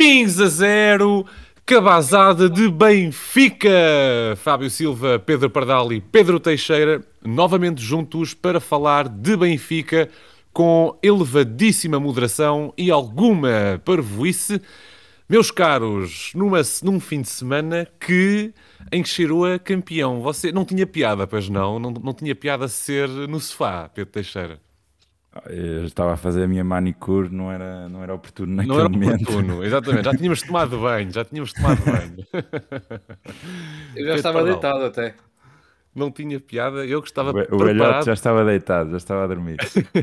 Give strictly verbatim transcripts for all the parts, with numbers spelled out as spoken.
quinze a zero, cabazada de Benfica. Fábio Silva, Pedro Pardal e Pedro Teixeira, novamente juntos para falar de Benfica com elevadíssima moderação e alguma parvoíce. Meus caros, numa, num fim de semana que, em que cheirou a campeão. Você não tinha piada, pois não? Não, não tinha piada ser no sofá, Pedro Teixeira? Eu estava a fazer a minha manicure, não era, não era oportuno naquele Não era momento. oportuno, exatamente. Já tínhamos tomado banho, já tínhamos tomado banho. Eu já estava deitado até. Não tinha piada, eu que estava O, ve- o preparado. velhote já estava deitado, já estava a dormir.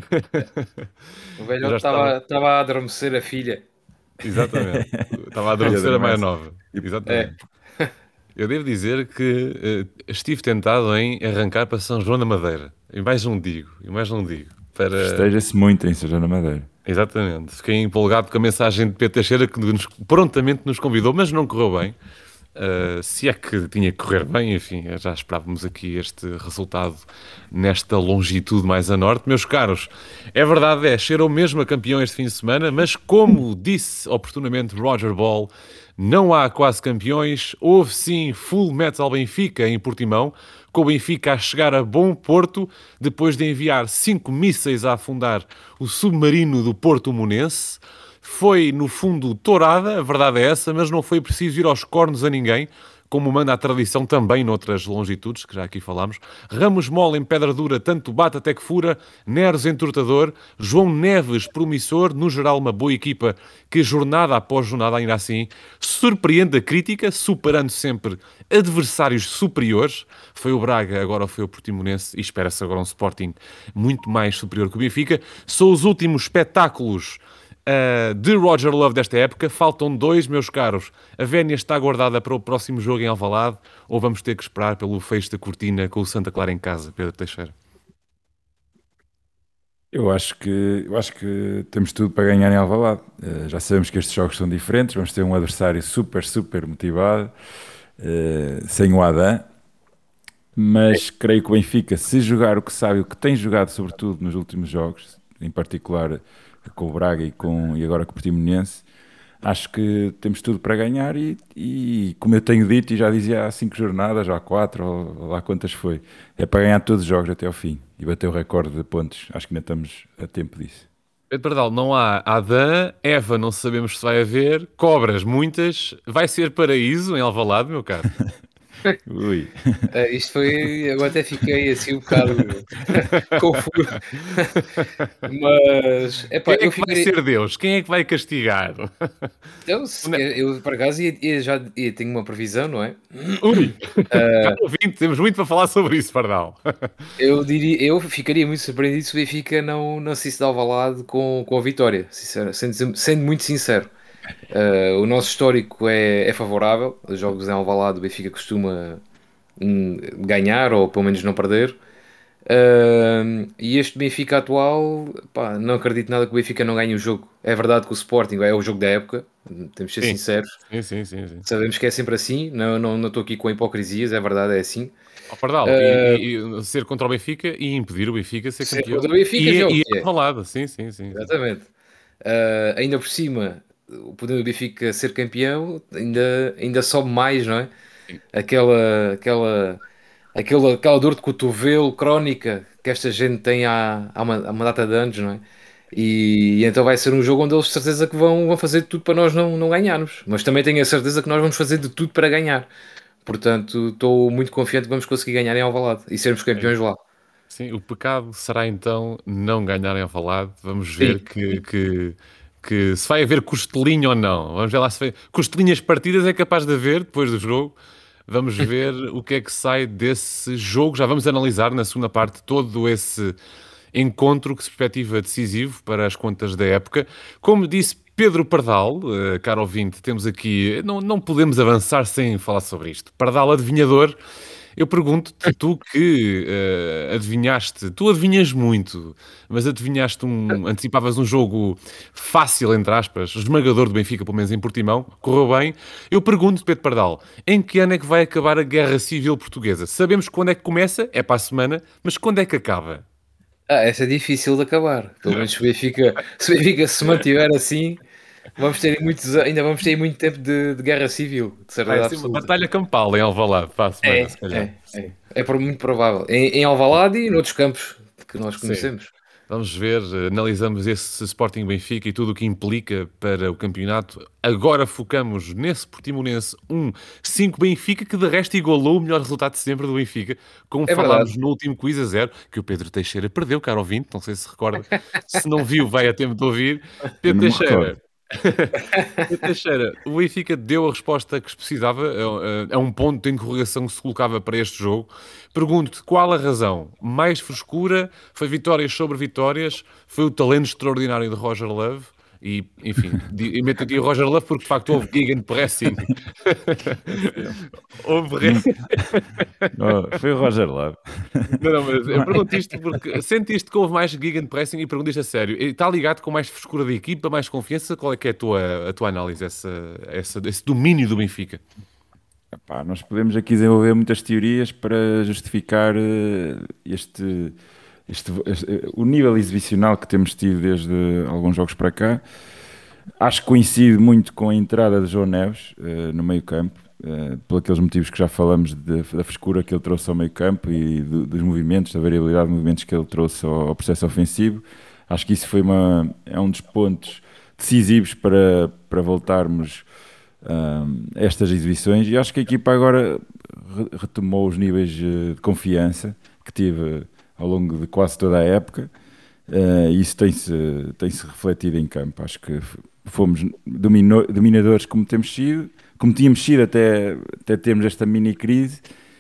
O velhote estava, estava a adormecer a filha. Exatamente. Estava a adormecer a mais nova. Exatamente. É. Eu devo dizer que uh, estive tentado em arrancar para São João da Madeira. E mais não digo, e mais não digo. Para... Festeja-se muito em São João da Madeira. Exatamente. Fiquei empolgado com a mensagem de Pedro Teixeira que nos, prontamente nos convidou, mas não correu bem. Uh, se é que tinha que correr bem, enfim, já esperávamos aqui este resultado nesta longitude mais a norte. Meus caros, é verdade, é, cheirou mesmo a campeão este fim de semana, mas como disse oportunamente Roger Ball, não há quase campeões, houve sim Full Metal Benfica em Portimão, com o Benfica a chegar a bom porto, depois de enviar cinco mísseis a afundar o submarino do Porto Monense. Foi, no fundo, tourada, a verdade é essa, mas não foi preciso ir aos cornos a ninguém, como manda a tradição também noutras longitudes, que já aqui falámos. Ramos mole em pedra dura, tanto bate até que fura. Neres entortador. João Neves promissor. No geral, uma boa equipa que, jornada após jornada, ainda assim, surpreende a crítica, superando sempre adversários superiores. Foi o Braga, agora foi o Portimonense, e espera-se agora um Sporting muito mais superior que o Benfica. São os últimos espetáculos Uh, de Roger Love desta época. Faltam dois, meus caros. A vénia está guardada para o próximo jogo em Alvalade, ou vamos ter que esperar pelo fecho da cortina com o Santa Clara em casa, Pedro Teixeira? Eu acho que, eu acho que temos tudo para ganhar em Alvalade. Uh, já sabemos que estes jogos são diferentes, vamos ter um adversário super, super motivado, uh, sem o Adam, mas creio que o Benfica, se jogar o que sabe, o que tem jogado sobretudo nos últimos jogos, em particular com o Braga e, com, e agora com o Portimonense, acho que temos tudo para ganhar e, e como eu tenho dito e já dizia há cinco jornadas, há quatro, ou lá quantas foi, é para ganhar todos os jogos até ao fim e bater o recorde de pontos. Acho que ainda estamos a tempo disso. Pedro Pardal, não há Adã, Eva não sabemos se vai haver, cobras muitas, vai ser paraíso em Alvalade, meu caro? Ui. Uh, isto foi, eu até fiquei assim um bocado confuso. Mas epá, quem é eu que vai fiquei... ser Deus? Quem é que vai castigar? Eu, se, eu por acaso ia, ia já ia, tenho uma previsão, não é? Ui! Uh... ouvinte, temos muito para falar sobre isso, Pardal. Eu diria, eu ficaria muito surpreendido se o Benfica não, não se dá Alvalade com, com a vitória, sincero, sendo, sendo muito sincero. Uh, o nosso histórico é, é favorável. Os jogos em Alvalade, o Benfica costuma um, ganhar ou pelo menos não perder. Uh, e este Benfica atual, pá, não acredito nada que o Benfica não ganhe o jogo. É verdade que o Sporting é o jogo da época, temos de ser sim. sinceros. Sim, sim, sim, sim. Sabemos que é sempre assim. Não, não, não estou aqui com hipocrisias, é verdade, é assim. Oh, Pardal, uh, e, e, ser contra o Benfica e impedir o Benfica a ser, ser campeão. Contra o Benfica, e, já e é. é falado, sim, sim, sim. Exatamente. Uh, ainda por cima, o poder do Benfica ser campeão ainda, ainda sobe mais, não é? Aquela, aquela, aquela, aquela dor de cotovelo crónica que esta gente tem há, há, uma, há uma data de anos, não é? E, e então vai ser um jogo onde eles de certeza que vão, vão fazer de tudo para nós não, não ganharmos, mas também tenho a certeza que nós vamos fazer de tudo para ganhar. Portanto, estou muito confiante que vamos conseguir ganhar em Alvalade e sermos campeões lá. Sim, o pecado será então não ganhar em Alvalade. Vamos ver que, que, que se vai haver costelinho ou não. Vamos ver lá se vai... Costelinhas partidas é capaz de haver depois do jogo. Vamos ver o que é que sai desse jogo. Já vamos analisar na segunda parte todo esse encontro que se perspectiva decisivo para as contas da época. Como disse Pedro Pardal, uh, caro ouvinte, temos aqui... Não, não podemos avançar sem falar sobre isto. Pardal adivinhador. Eu pergunto-te, tu que uh, adivinhaste, tu adivinhas muito, mas adivinhaste um, antecipavas um jogo fácil, entre aspas, esmagador do Benfica, pelo menos em Portimão, correu bem. Eu pergunto-te, Pedro Pardal, em que ano é que vai acabar a Guerra Civil Portuguesa? Sabemos quando é que começa, é para a semana, mas quando é que acaba? Ah, essa é difícil de acabar. Pelo menos se o Benfica se, o Benfica se mantiver assim, Vamos ter muitos, ainda vamos ter muito tempo de, de guerra civil, de Vai certeza ser uma absoluta. batalha campal em Alvalade para a semana, se É, calhar. é, é. É por muito provável. Em, em Alvalade e noutros campos que nós Sim. conhecemos. Vamos ver, eh, analisamos esse Sporting Benfica e tudo o que implica para o campeonato. Agora focamos nesse Portimonense um cinco Benfica, que de resto igualou o melhor resultado de sempre do Benfica, como É verdade. falámos no último quiz a zero, que o Pedro Teixeira perdeu, caro ouvinte, não sei se recorda. Se não viu, vai a tempo de ouvir. Eu Pedro não me recordo. Teixeira. Pedro Teixeira, o Benfica deu a resposta que se precisava, é, é um ponto de interrogação que se colocava para este jogo. Pergunto-te qual a razão? Mais frescura? Foi vitórias sobre vitórias? Foi o talento extraordinário de Roger Love? E, enfim, di- e meto aqui o Roger Love porque de facto houve gegenpressing. houve re... Nunca- Oh, foi o Roger Love. Não, não, mas eu pergunto isto porque sentiste que houve mais gegenpressing e pergunto isto a sério. E está ligado com mais frescura de equipa, mais confiança? Qual é que é a tua, a tua análise, essa, essa, esse domínio do Benfica? Epá, nós podemos aqui desenvolver muitas teorias para justificar eh, este, este, este- eh, o nível exibicional que temos tido desde alguns jogos para cá. Acho que coincide muito com a entrada de João Neves eh, no meio-campo, eh, por aqueles motivos que já falamos de- da frescura que ele trouxe ao meio-campo e do- dos movimentos, da variabilidade de movimentos que ele trouxe ao, ao processo ofensivo. Acho que isso foi uma, é um dos pontos decisivos para, para voltarmos um, estas exibições, e acho que a equipa agora re- retomou os níveis eh, de confiança que teve ao longo de quase toda a época, eh, e isso tem-se tem-se refletido em campo. Acho que f- fomos domino- dominadores como temos sido, como tínhamos sido até, até termos esta mini crise,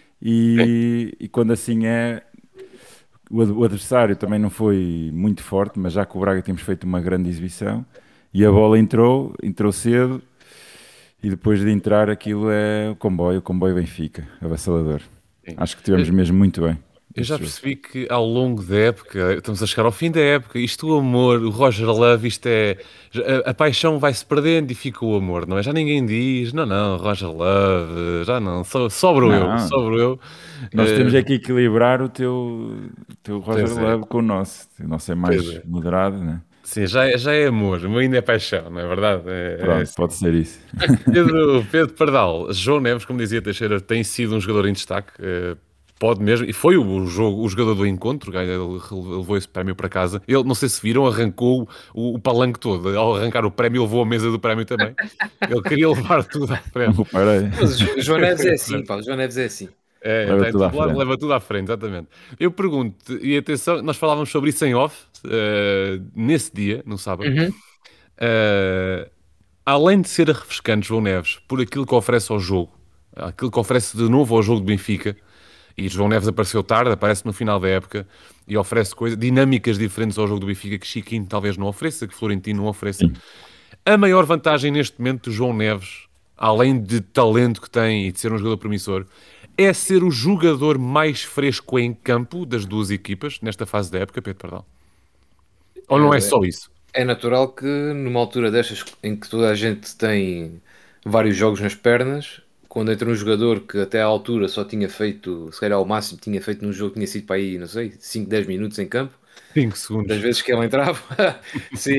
e, e quando assim é, o ad- o adversário também não foi muito forte, mas já que o Braga tínhamos feito uma grande exibição e a bola entrou, entrou cedo, e depois de entrar aquilo é o comboio, o comboio Benfica, avassalador. Sim. Acho que tivemos mesmo muito bem. Eu já este jogo. percebi que ao longo da época, estamos a chegar ao fim da época, isto o amor, o Roger Love, isto é. A, a paixão vai-se perdendo e fica o amor, não é? Já ninguém diz, não, não, Roger Love, já não, so, sobro eu, Não, sobro eu. nós Eh, temos é que equilibrar o teu, o teu Roger pois é, Love com o nosso. O nosso é pois mais é. moderado, né? Sim, já é, já é amor, o meu ainda é paixão, não é verdade? É, é Pronto, assim. pode ser isso. Pedro, Pedro Pardal, João Neves, como dizia Teixeira, tem sido um jogador em destaque, eh, pode mesmo, e foi o, jogo, o jogador do encontro, ele levou esse prémio para casa. Ele, não sei se viram, arrancou o, o palanque todo. Ao arrancar o prémio, levou a mesa do prémio também. Ele queria levar tudo à Não frente. reparei. Mas o João Neves é assim, pá. O João Neves é assim. É, Leva está em tudo à todo lado, frente. leva tudo à frente, exatamente. Eu pergunto, e atenção, nós falávamos sobre isso em off, eh, nesse dia, no sábado. Uhum. Eh, além de ser refrescante, João Neves, por aquilo que oferece ao jogo, aquilo que oferece de novo ao jogo de Benfica, e João Neves apareceu tarde, aparece no final da época e oferece coisas, dinâmicas diferentes ao jogo do Benfica que Chiquinho talvez não ofereça, que Florentino não ofereça. Sim. A maior vantagem neste momento do João Neves, além de talento que tem e de ser um jogador promissor, é ser o jogador mais fresco em campo das duas equipas nesta fase da época, Pedro Pardal. Ou não é É, só isso? é natural que numa altura destas em que toda a gente tem vários jogos nas pernas, quando entra um jogador que até à altura só tinha feito, se calhar ao máximo tinha feito num jogo, tinha sido para aí, não sei, cinco dez minutos em campo, cinco das segundos. vezes que ele entrava, sim.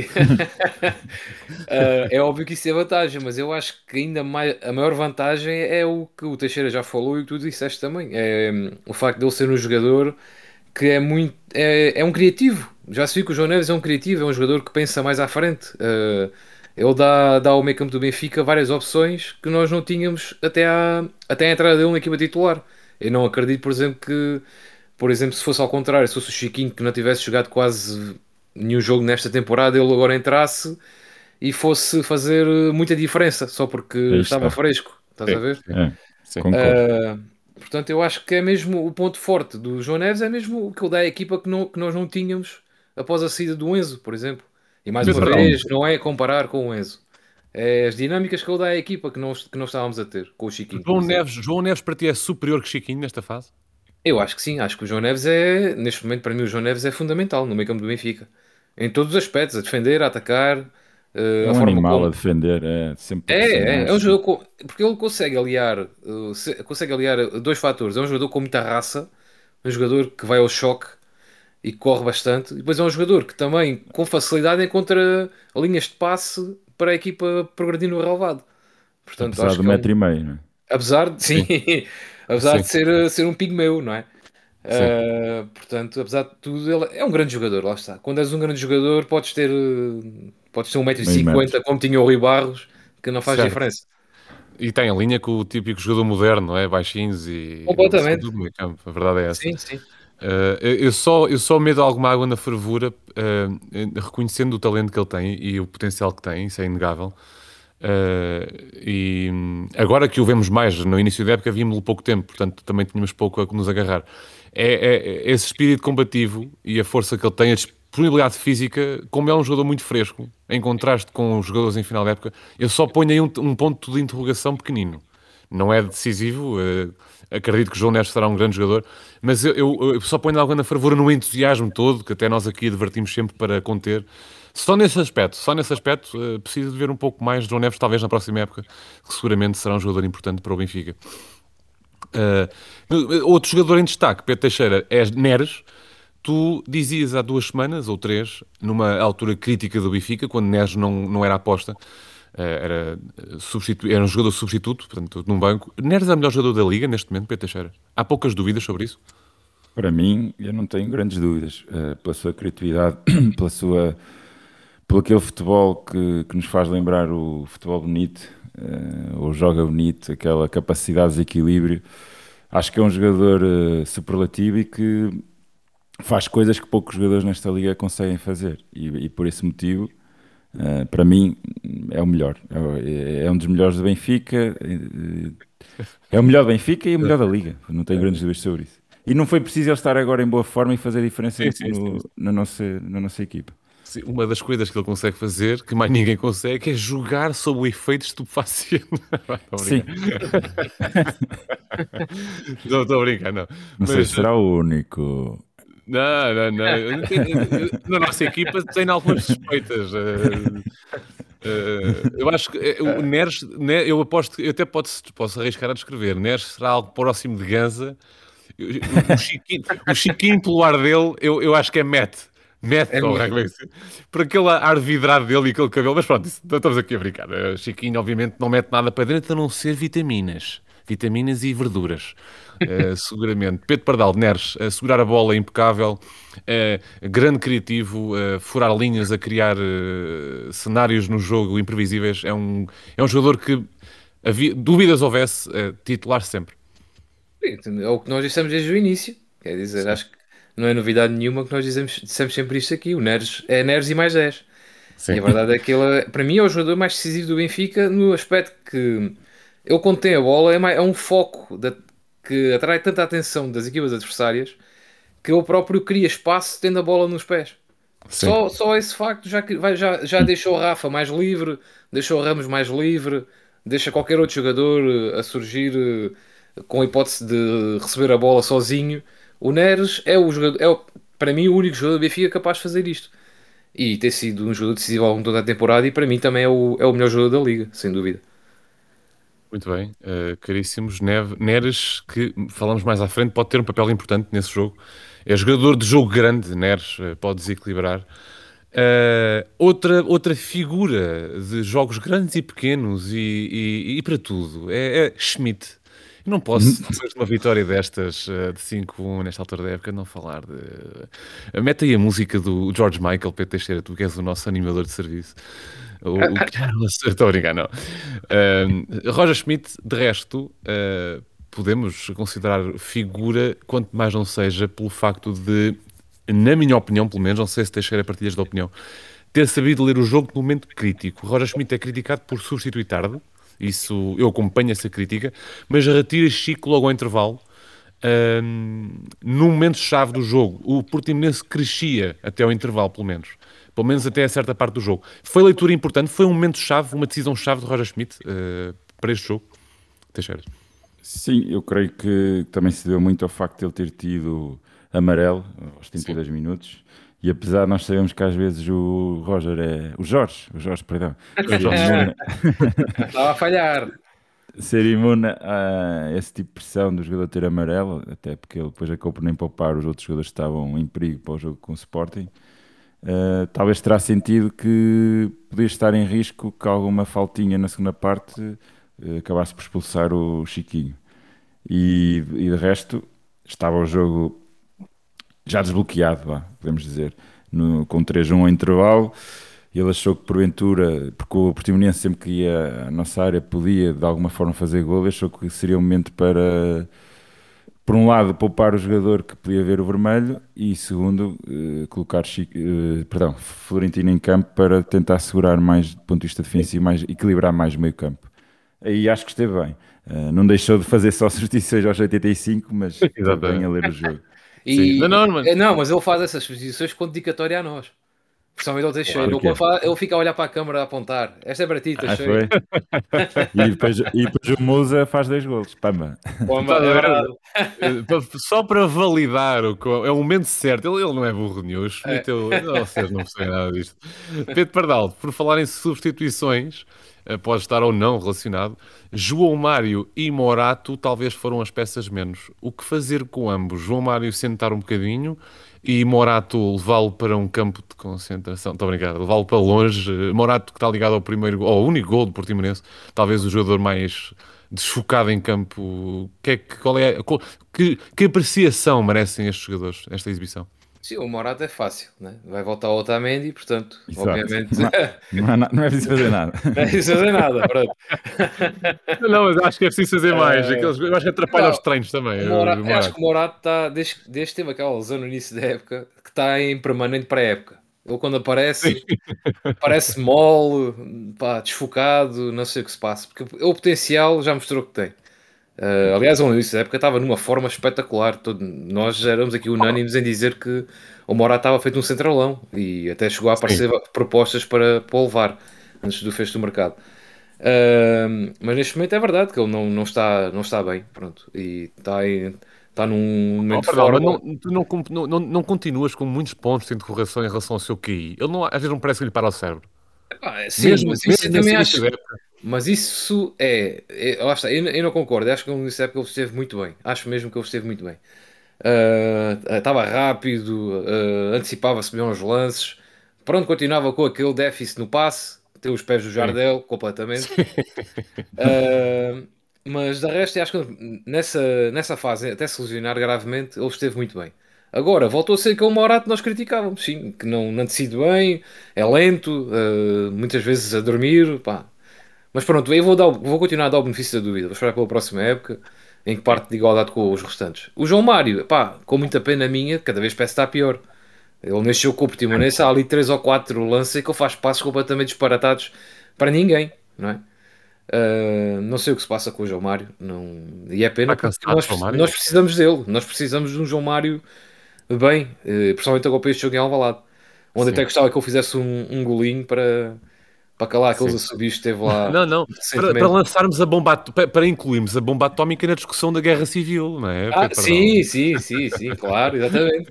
Ah, é óbvio que isso é vantagem, mas eu acho que ainda mais, a maior vantagem é o que o Teixeira já falou e o que tu disseste também, é hum, o facto de ele ser um jogador que é muito, é, é um criativo. Já se viu que o João Neves é um criativo, é um jogador que pensa mais à frente. Ah, ele dá, dá ao meio campo do Benfica várias opções que nós não tínhamos até à, até à entrada dele na equipa titular. Eu não acredito, por exemplo, que por exemplo, se fosse ao contrário, se fosse o Chiquinho que não tivesse jogado quase nenhum jogo nesta temporada, ele agora entrasse e fosse fazer muita diferença só porque Aí estava está. fresco, estás a Sim, ver? É, sim. concordo. Ah, portanto, eu acho que é mesmo o ponto forte do João Neves, é mesmo o que ele dá à equipa que, não, que nós não tínhamos após a saída do Enzo, por exemplo. E mais uma Pedro Pardal, vez, não é comparar com o Enzo. É as dinâmicas que ele dá à equipa que nós, que nós estávamos a ter com o Chiquinho, por João exemplo. Neves, João Neves para ti é superior que Chiquinho nesta fase? Eu acho que sim, acho que o João Neves é, neste momento, para mim, o João Neves é fundamental no meio campo do Benfica. Em todos os aspectos, a defender, a atacar, eh, É a um forma animal a como. defender, é sempre a É, é, pressionar. é um jogador co- porque ele consegue aliar, eh, se- consegue aliar dois fatores. É um jogador com muita raça, um jogador que vai ao choque e corre bastante. E depois é um jogador que também, com facilidade, encontra linhas de passe para a equipa progredir no relevado. Portanto, Apesar acho do que é metro um, e meio, não é? apesar de, sim, Sim, apesar de sim, ser, ser um pigmeu, não é? sim. Uh, portanto, apesar de tudo, ele é um grande jogador, lá está. Quando és um grande jogador, podes ter, uh, podes ter um metro e Meio metro. cinquenta como tinha o Rui Barros, que não faz Certo. diferença. E tem a linha com o típico jogador moderno, não é? Baixinhos e Completamente. sobretudo no meio campo. A verdade é essa. Sim, sim. Uh, eu eu só, eu só medo alguma água na fervura, uh, reconhecendo o talento que ele tem e o potencial que tem, isso é inegável. Uh, e hum, agora que o vemos mais, no início da época vimos-lo pouco tempo, portanto também tínhamos pouco a nos agarrar. É, é- é esse espírito combativo e a força que ele tem, a disponibilidade física, como é um jogador muito fresco, em contraste com os jogadores em final da época, eu só ponho aí um, um ponto de interrogação pequenino. Não é decisivo, uh, acredito que o João Neves será um grande jogador, mas eu, eu- eu só ponho água na fervura no entusiasmo todo, que até nós aqui advertimos sempre para conter. Só nesse aspecto, só nesse aspecto, uh, preciso de ver um pouco mais de João Neves, talvez na próxima época, que seguramente será um jogador importante para o Benfica. Uh, outro jogador em destaque, Pedro Teixeira, é Neres. Tu dizias há duas semanas, ou três, numa altura crítica do Benfica, quando Neres não, não era aposta, uh, era, substitu... era um jogador substituto, portanto, num banco. Neres é o melhor jogador da Liga neste momento, Pedro Teixeira? Há poucas dúvidas sobre isso? Para mim, eu não tenho grandes dúvidas. eh, pela sua criatividade, pela sua, pelo aquele futebol que, que nos faz lembrar o futebol bonito, eh, ou joga bonito, aquela capacidade de desequilíbrio. Acho que é um jogador eh, superlativo e que faz coisas que poucos jogadores nesta liga conseguem fazer. E, e por esse motivo, eh, para mim, é o melhor. É, é um dos melhores do Benfica. eh, É o melhor do Benfica e o melhor da liga. Não tenho grandes dúvidas sobre isso. E não foi preciso ele estar agora em boa forma e fazer diferença Sim, sim, sim. no, na, nossa, na nossa equipa. Sim, uma das coisas que ele consegue fazer, que mais ninguém consegue, é jogar sob o efeito estupefaciente. Estou a Sim, brincar. Não, estou a brincar, não. não sei Mas, se será o único. não, não, não. Eu não tenho- eu- eu- na nossa equipa tem algumas suspeitas. eh, eh, eu acho que eh, o Neres, né, eu aposto, eu até posso, posso arriscar a descrever. Neres será algo próximo de Ganza. O, o Chiquinho, o Chiquinho pelo ar dele, eu, eu acho que é Matt. Matt, É ou minha. como é que se- por aquele ar vidrado dele e aquele cabelo. Mas pronto, isso, estamos aqui a brincar. O Chiquinho, obviamente, não mete nada para dentro a não ser vitaminas. Vitaminas e verduras. Eh, seguramente. Pedro Pardal, Neres, a segurar a bola impecável, eh, grande criativo, eh, furar linhas, a criar eh, cenários no jogo imprevisíveis. É um, é um jogador que, havia, dúvidas houvesse, eh, titular sempre. Sim, é o que nós dissemos desde o início. Quer dizer, Sim. acho que não é novidade nenhuma que nós dizemos, dissemos sempre isto aqui. O Neres é Neres e mais dez. E Sim. a verdade é que ele, é- para mim, é o jogador mais decisivo do Benfica no aspecto que ele, quando tem a bola, é, mais- é um foco da- que atrai tanta atenção das equipas adversárias que ele próprio cria espaço tendo a bola nos pés. Sim. Só, só esse facto já, que- vai- já, já deixou o Rafa mais livre, deixou o Ramos mais livre, deixa qualquer outro jogador eh, a surgir eh, com a hipótese de receber a bola sozinho. O Neres é, o jogador, é o- para mim o único jogador do Benfica capaz de fazer isto. E ter sido um jogador decisivo ao longo de toda a temporada e para mim também é o, é o melhor jogador da liga, sem dúvida. Muito bem, eh, caríssimos. Neve- Neres, que falamos mais à frente, pode ter um papel importante nesse jogo. É jogador de jogo grande, Neres, eh, pode desequilibrar. Eh, outra, outra figura de jogos grandes e pequenos e, e- e para tudo é, é Schmidt. Eu não posso, depois de uma vitória destas, eh, de cinco a um nesta altura da época, não falar de. Eh, Mete aí a música do George Michael, Pedro Teixeira, tu que és o nosso animador de serviço. O, o Carlos, estou a brincar, não. Ahm, Roger Schmidt, de resto, ah, podemos considerar figura, quanto mais não seja, pelo facto de, na minha opinião, pelo menos, não sei se Teixeira partilhas da opinião, ter sabido ler o jogo no momento crítico. Roger Schmidt é criticado por substituir tarde, isso eu acompanho essa crítica, mas retira Chico logo ao intervalo. ahm, no momento-chave do jogo, o Portimonense crescia até ao intervalo, pelo menos. Pelo menos até a certa parte do jogo. Foi leitura importante, foi um momento-chave, uma decisão-chave de Roger Schmidt eh, para este jogo. Teixeira. Sim, eu creio que também se deu muito ao facto de ele ter tido amarelo aos setenta e Sim. dois minutos. E apesar de nós sabemos que às vezes o Roger é. O Jorge, o Jorge, perdão, ser imune, Estava a falhar. ser imune a esse tipo de pressão do jogador ter amarelo, até porque ele depois acabou por nem poupar os outros jogadores que estavam em perigo para o jogo com o Sporting. uh, talvez terá sentido que podia estar em risco que alguma faltinha na segunda parte uh, acabasse por expulsar o Chiquinho. E, e de resto, estava o jogo já desbloqueado, vá, podemos dizer, no, com três a um ao intervalo. Ele achou que porventura, porque o Portimonense sempre que ia à nossa área podia de alguma forma fazer gol, achou que seria um momento para, por um lado, poupar o jogador que podia ver o vermelho e, segundo, eh, colocar Chico, eh, perdão, Florentino em campo para tentar segurar mais do ponto de vista defensivo, mais, equilibrar mais o meio campo. Aí acho que esteve bem. Uh, não deixou de fazer só substituições aos oitenta e cinco, mas esteve bem a ler o jogo. E, Sim. Não, não, mas... não, mas ele faz essas substituições com dedicatória a nós. Principalmente ao Teixeira. Claro que é. Ele, fala- ele fica a olhar para a câmara a apontar. Esta é para ti, Ah, Teixeira. foi? E depois, e depois o Musa faz dois golos. Pamba. Pomba, Estás é a ver? verdade. Eh, pa- Só para validar o que é o momento certo, ele, ele não é burro nenhum. O Schmidt, ele- não, vocês não percebem nada disto. Pedro Pardal, por falar em substituições, eh, pode estar ou não relacionado. João Mário e Morato talvez foram as peças menos. O que fazer com ambos? João Mário sentar um bocadinho e Morato levá-lo para um campo de concentração. Estou a brincar, levá-lo para longe. Morato que está ligado ao primeiro, ao único gol do Portimonense, talvez o jogador mais desfocado em campo. Que é, que- qual é, qual- que, que apreciação merecem estes jogadores, esta exibição? Sim, o Morato é fácil, né? Vai voltar ao Otamendi, portanto, Exato. obviamente, Não, não, há na- não é preciso fazer nada. não é preciso fazer nada. Pronto. Não, mas acho que é preciso fazer mais. Aqueles, eu acho que atrapalha Não, os treinos também. O o- Morato, o eu acho Morato. que o Morato está, desde, desde que teve aquela lesão no início da época, que está em permanente pré-época. Ele quando aparece, parece mole, pá, desfocado, não sei o que se passa, porque o potencial já mostrou que tem. Uh, aliás, ao início da época estava numa forma espetacular. Todo, nós éramos aqui unânimes em dizer que o Morato estava feito um centralão e até chegou a aparecer propostas para, para o levar antes do fecho do mercado. Uh, mas neste momento é verdade que ele não, não, está, não está bem, pronto, e está, em, está num Oh, momento de perdão, forma. mas não, tu não, com- não, não, não continuas com muitos pontos de interrogação em relação ao seu Q I. Ele não, às vezes não parece que lhe para o cérebro. Ah, sim, Mesmo, mas isso mesmo eu nesse também início acho. da época. Mas isso é. é lá está, eu, eu não concordo. Eu acho que no início da época ele esteve muito bem. Acho mesmo que ele esteve muito bem. Ah, estava rápido, ah, antecipava-se bem aos lances. Pronto, continuava com aquele déficit no passe, ter os pés do Jardel completamente. Ah, mas de resto, eu acho que nessa, nessa fase, até se lesionar gravemente, ele esteve muito bem. Agora, voltou a ser aquele Morato que nós criticávamos, sim, que não, não decide bem, é lento, ah, muitas vezes a dormir, pá. Mas pronto, eu vou, dar, vou continuar a dar o benefício da dúvida, vou esperar pela próxima época, em que parte de igualdade com os restantes. O João Mário, pá, com muita pena minha, cada vez parece estar pior. Ele nasceu com o Portimonense, há ali três ou quatro lances que ele faz passos completamente disparatados para ninguém, não é? Uh, não sei o que se passa com o João Mário, não... e é pena Está porque cansado, nós, João Mário? nós precisamos dele, nós precisamos de um João Mário bem, uh, principalmente agora para este jogo em Alvalade, onde Sim. até gostava que ele fizesse um, um golinho para, para calar aqueles Sim. assobios que teve lá Não, não. Para, recentemente. para lançarmos a bomba, at- para, para incluirmos a bomba atómica na discussão da guerra civil, não é? Ah, Pedro Pardal? sim, sim, sim, sim, claro, exatamente.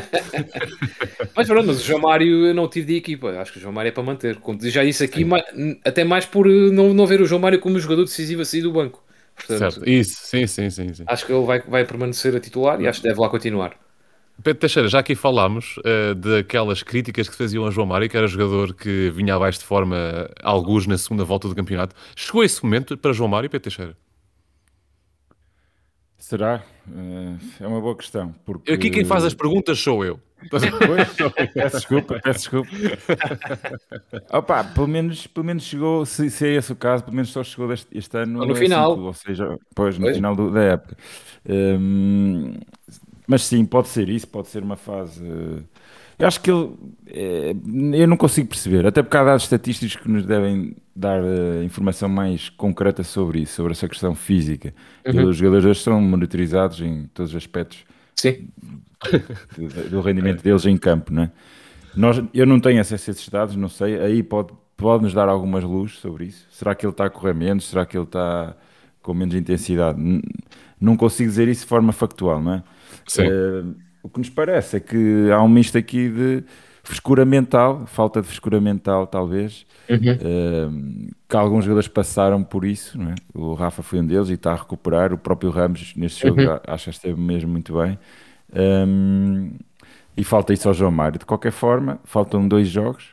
Mas pronto, mas o João Mário eu não tive de equipa, acho que o João Mário é para manter. Como já disse aqui, ma- até mais por eh, não, não ver o João Mário como jogador decisivo a sair do banco. Portanto, Certo, isso, sim, sim, sim, sim. acho que ele vai, vai permanecer a titular e acho que deve lá continuar. Pedro Teixeira, já aqui falámos uh, daquelas críticas que faziam a João Mário, que era jogador que vinha abaixo de forma algures na segunda volta do campeonato. Chegou esse momento para João Mário, Pedro Teixeira? Será? Uh, é uma boa questão. Porque... Aqui quem faz as perguntas sou eu. Pois, peço desculpa, peço desculpa. Opa, pelo menos, pelo menos chegou, se, se é esse o caso, pelo menos só chegou deste, este ano Ou no a final. cinco, ou seja, pois, no Pois. final do- da época. Hum, mas sim, pode ser isso, pode ser uma fase. Eu acho que ele. é, eu não consigo perceber, até porque há dados estatísticos que nos devem dar eh, informação mais concreta sobre isso, sobre essa questão física. E Uhum. os jogadores hoje são monitorizados em todos os aspectos Sim. do, do rendimento deles em campo, não é? Nós, eu não tenho acesso a esses dados, não sei, aí pode, pode nos dar algumas luzes sobre isso. Será que ele está a correr menos? Será que ele está com menos intensidade? N- Não consigo dizer isso de forma factual, não é? Sim. Eh, o que nos parece é que há um misto aqui de frescura mental, falta de frescura mental, talvez, Uhum. eh, que alguns jogadores passaram por isso, não é? O Rafa foi um deles e está a recuperar. O próprio Ramos, neste jogo, Uhum. a- acho que esteve mesmo muito bem. Ehm, e falta isso ao João Mário. De qualquer forma, faltam dois jogos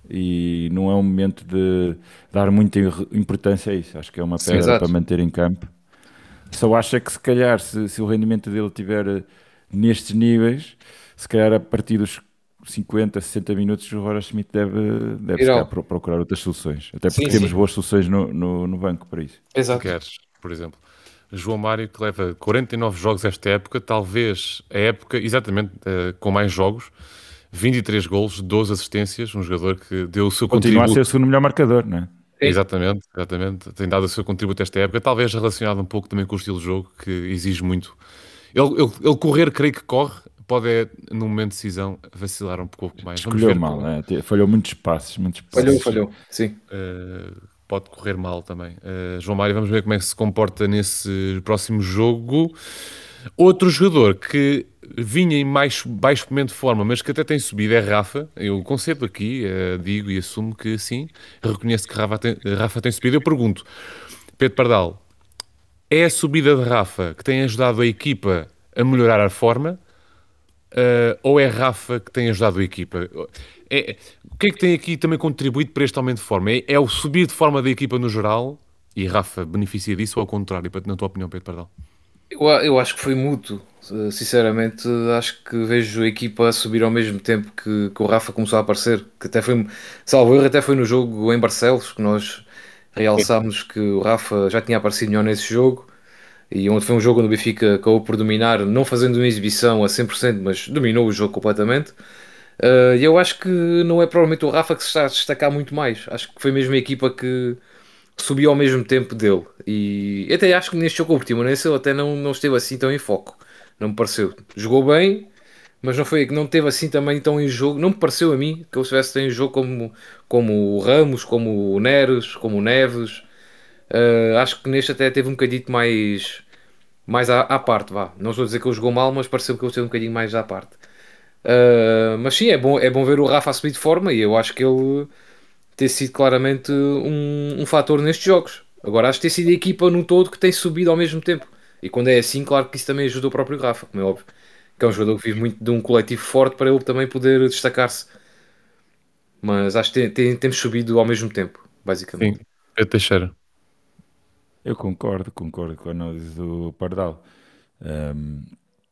e não é um momento de dar muita importância a isso. Acho que é uma Sim, pedra para exato. manter em campo. Só acho é que se calhar, se, se o rendimento dele estiver nestes níveis, se calhar a partir dos cinquenta, sessenta minutos o Roger Schmidt deve, deve se calhar Irão. pro- procurar outras soluções. Até Sim, porque temos sim. boas soluções no, no, no banco para isso. Tu Exato. queres, por exemplo, João Mário, que leva quarenta e nove jogos esta época, talvez a época, exatamente, eh, com mais jogos, vinte e três golos, doze assistências, um jogador que deu o seu Continua a ser o contributo. segundo melhor marcador, não é? Sim. Exatamente, exatamente. Tem dado o seu contributo esta época, talvez relacionado um pouco também com o estilo de jogo, que exige muito. Ele, ele, ele correr, creio que corre, pode, é, num momento de decisão, vacilar um pouco mais. Vamos Escolheu ver mal, como né? Te- falhou muitos passes, muitos Falhou, passes. falhou. Sim. uh, pode correr mal também. Uh, João Mário, vamos ver como é que se comporta nesse próximo jogo. Outro jogador que vinha em mais baixo momento de forma, mas que até tem subido, é Rafa. Eu concedo aqui, uh, digo e assumo que sim, reconheço que Rafa tem, Rafa tem subido. Eu pergunto, Pedro Pardal, é a subida de Rafa que tem ajudado a equipa a melhorar a forma, uh, ou é Rafa que tem ajudado a equipa? É, o que é que tem aqui também contribuído para este aumento de forma? É, é o subir de forma da equipa no geral, e Rafa beneficia disso, ou ao contrário, na tua opinião, Pedro Pardal? Eu, a- eu acho que foi mútuo. Uh, Sinceramente, acho que vejo a equipa a subir ao mesmo tempo que, que o Rafa começou a aparecer. Que até foi, salvo erro, até foi no jogo em Barcelos que nós realçámos que o Rafa já tinha aparecido melhor nesse jogo. E onde foi um jogo onde o Benfica acabou por dominar, não fazendo uma exibição a cem por cento, mas dominou o jogo completamente. Uh, E eu acho que não é provavelmente o Rafa que se está a destacar muito mais. Acho que foi mesmo a equipa que subiu ao mesmo tempo dele. E até acho que neste jogo com o Portimonense ele até não, não esteve assim tão em foco. Não me pareceu. Jogou bem, mas não foi que não teve assim também tão em jogo. Não me pareceu a mim que ele estivesse tão em jogo como, como o Ramos, como o Neres, como o Neves. Uh, acho que neste até teve um bocadinho mais, mais à, à parte, vá. Não estou a dizer que ele jogou mal, mas pareceu que ele esteve um bocadinho mais à parte. Uh, mas sim, é bom, é bom ver o Rafa a subir de forma e eu acho que ele ter sido claramente um, um fator nestes jogos. Agora acho que tem sido a equipa no todo que tem subido ao mesmo tempo. E quando é assim, claro que isso também ajuda o próprio Rafa, como é óbvio. Que é um jogador que vive muito de um coletivo forte para ele também poder destacar-se. Mas acho que tem, tem- temos subido ao mesmo tempo, Sim, basicamente. Pedro Teixeira. Eu concordo, concordo com a análise do Pardal. Um,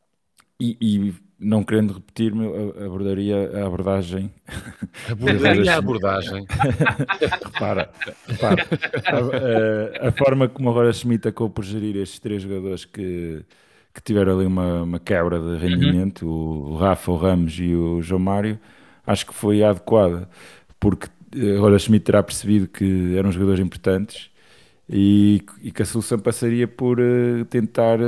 e, e não querendo repetir-me, eu abordaria a abordagem de Roger Abordaria a Schmidt. abordagem. Repara, repara. A, a- a forma como o Roger Schmidt acabou por gerir estes três jogadores que, que tiveram ali uma, uma quebra de Uhum. rendimento, o Rafa, o Ramos e o João Mário, acho que foi adequada, porque eh, o Roger Schmidt terá percebido que eram jogadores importantes e, e que a solução passaria por eh, tentar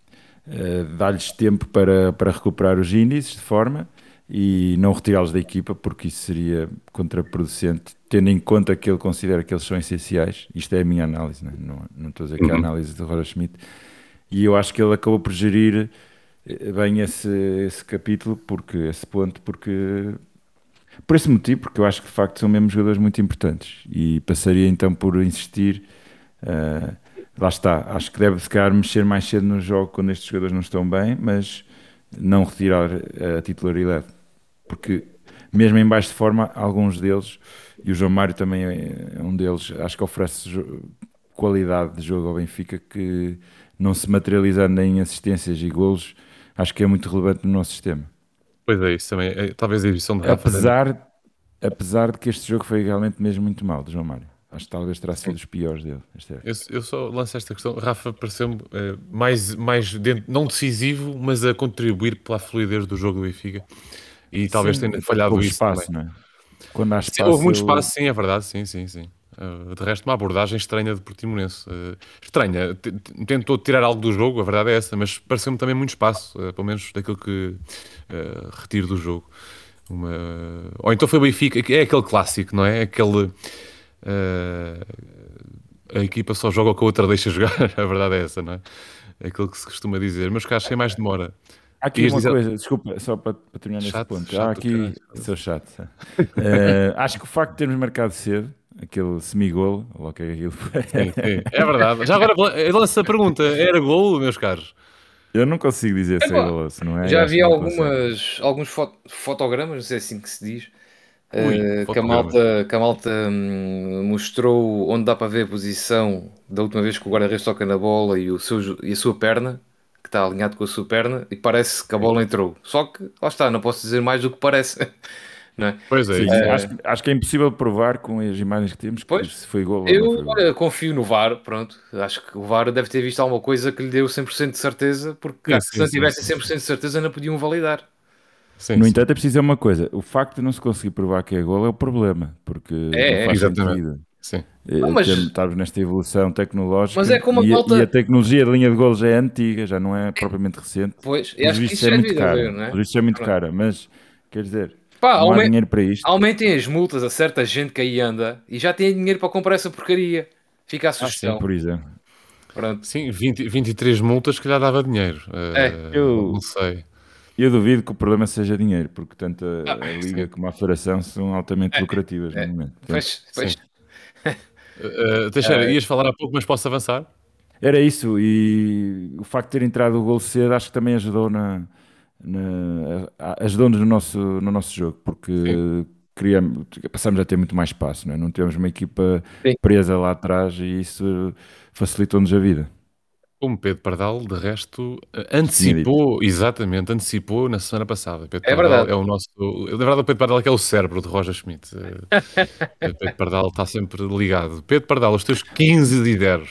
eh, dar-lhes tempo para, para recuperar os índices de forma e não retirá-los da equipa, porque isso seria contraproducente, tendo em conta que ele considera que eles são essenciais. Isto é a minha análise, né? não, não estou a dizer que é a Uhum. análise do Roger Schmidt. E eu acho que ele acabou por gerir eh, bem esse, esse capítulo, porque, esse ponto, porque por esse motivo, porque eu acho que de facto são mesmo jogadores muito importantes e passaria então por insistir. Uh, lá está, acho que deve se calhar mexer mais cedo no jogo quando estes jogadores não estão bem, mas não retirar a titularidade, porque mesmo em baixo de forma, alguns deles, e o João Mário também é um deles, acho que oferece jo- qualidade de jogo ao Benfica que não se materializando em assistências e golos, acho que é muito relevante no nosso sistema. Pois é, isso também. É, talvez a edição de Rafa tenha. Apesar, apesar de que este jogo foi realmente mesmo muito mal, do João Mário. Acho que talvez terá sido Sim. dos piores dele. Este é. Eu, eu só lanço esta questão. Rafa pareceu-me eh, mais, mais dentro- não decisivo, mas a contribuir para a fluidez do jogo do Benfica. E talvez Sim, tenha até porque falhado houve isso também. espaço, não é? Quando há Sim, houve espaço, muito ele... espaço, sim, é verdade, sim, sim, sim. Uh, de resto, uma abordagem estranha de Portimonense. Uh, estranha, T- t- tentou tirar algo do jogo, a verdade é essa, mas pareceu-me também muito espaço, uh, pelo menos daquilo que uh, retiro do jogo. Uma... Ou então foi o Benfica, é aquele clássico, não é? Aquele. uh, a equipa só joga o que a outra deixa jogar, a verdade é essa, não é? É aquilo que se costuma dizer, mas que acho que é mais demora. Há aqui Ias uma dizer. coisa, desculpa, só para, para terminar nesse Chato, ponto. Há chato, caralho. aqui, sou chato. Eh, acho que o facto de termos marcado cedo, aquele semigolo, ou o que é que aquilo foi, Sim, sim, é verdade. Já agora lança a pergunta: era golo, meus caros? Eu não consigo dizer se é Epá, goloso, não é? já Eu acho vi que não consigo. algumas, alguns fo- fotogramas, não sei se é assim que se diz, Ui, eh, que a fotogramas. malta, que a malta hum, mostrou onde dá para ver a posição da última vez que o guarda-redes toca na bola e, o seu, jo- e a sua perna, que está alinhado com a sua perna, e parece que a Sim. bola entrou. Só que, lá está, não posso dizer mais do que parece, não é? Pois é, Sim, isso. acho, Eh, que- acho que é impossível provar com as imagens que temos que Pois, se foi golo ou não eu foi golo. olha, confio no V A R, pronto. Acho que o V A R deve ter visto alguma coisa que lhe deu cem por cento de certeza, porque Sim, acho que se sim, não sim, tivessem sim, cem por sim. cento de certeza não podiam validar. Sim, No sim. entanto, é preciso dizer uma coisa: o facto de não se conseguir provar que é golo é o problema, porque não É, é. faz Exatamente. sentido. Sim. Não, Eh, mas, termos- Estarmos nesta evolução mas tecnológica é como a e, a- e a malta. tecnologia de linha de golo já é antiga, já não é propriamente recente. Pois, eu Pelos acho que vistos isso é já é muito devido a cara, ler, não é? pelos vistos é muito Pronto. cara, mas quer dizer, Pá, não há aume- dinheiro para isto. aumentem as multas a certa gente que aí anda e já tem dinheiro para comprar essa porcaria. Fica a Ah, sim, sugestão. por exemplo. Pronto. Sim, vinte, vinte e três multas que lhe dava dinheiro. É. Eh, não Eu, sei. eu duvido que o problema seja dinheiro, porque tanto Ah, a, a Liga Sim, como a Federação são altamente lucrativas no é. momento. Portanto, Pois, sim. pois. Eh, eh, Teixeira, É, ias falar há pouco, mas posso avançar? era isso, e o facto de ter entrado o gol cedo acho que também ajudou na, na- a- ajudou-nos no nosso, no nosso jogo, porque Sim. criamos, passamos a ter muito mais espaço, não é? Não temos uma equipa sim. presa lá atrás e isso facilitou-nos a vida. Como Pedro Pardal, de resto, eh, Tinha dito. antecipou, exatamente, antecipou na semana passada. Pedro É Pardal verdade. é o nosso. Na verdade, o Pedro Pardal é que é o cérebro de Roger Schmidt. Eh, Pedro Pardal está sempre ligado. Pedro Pardal, os teus quinze de zero.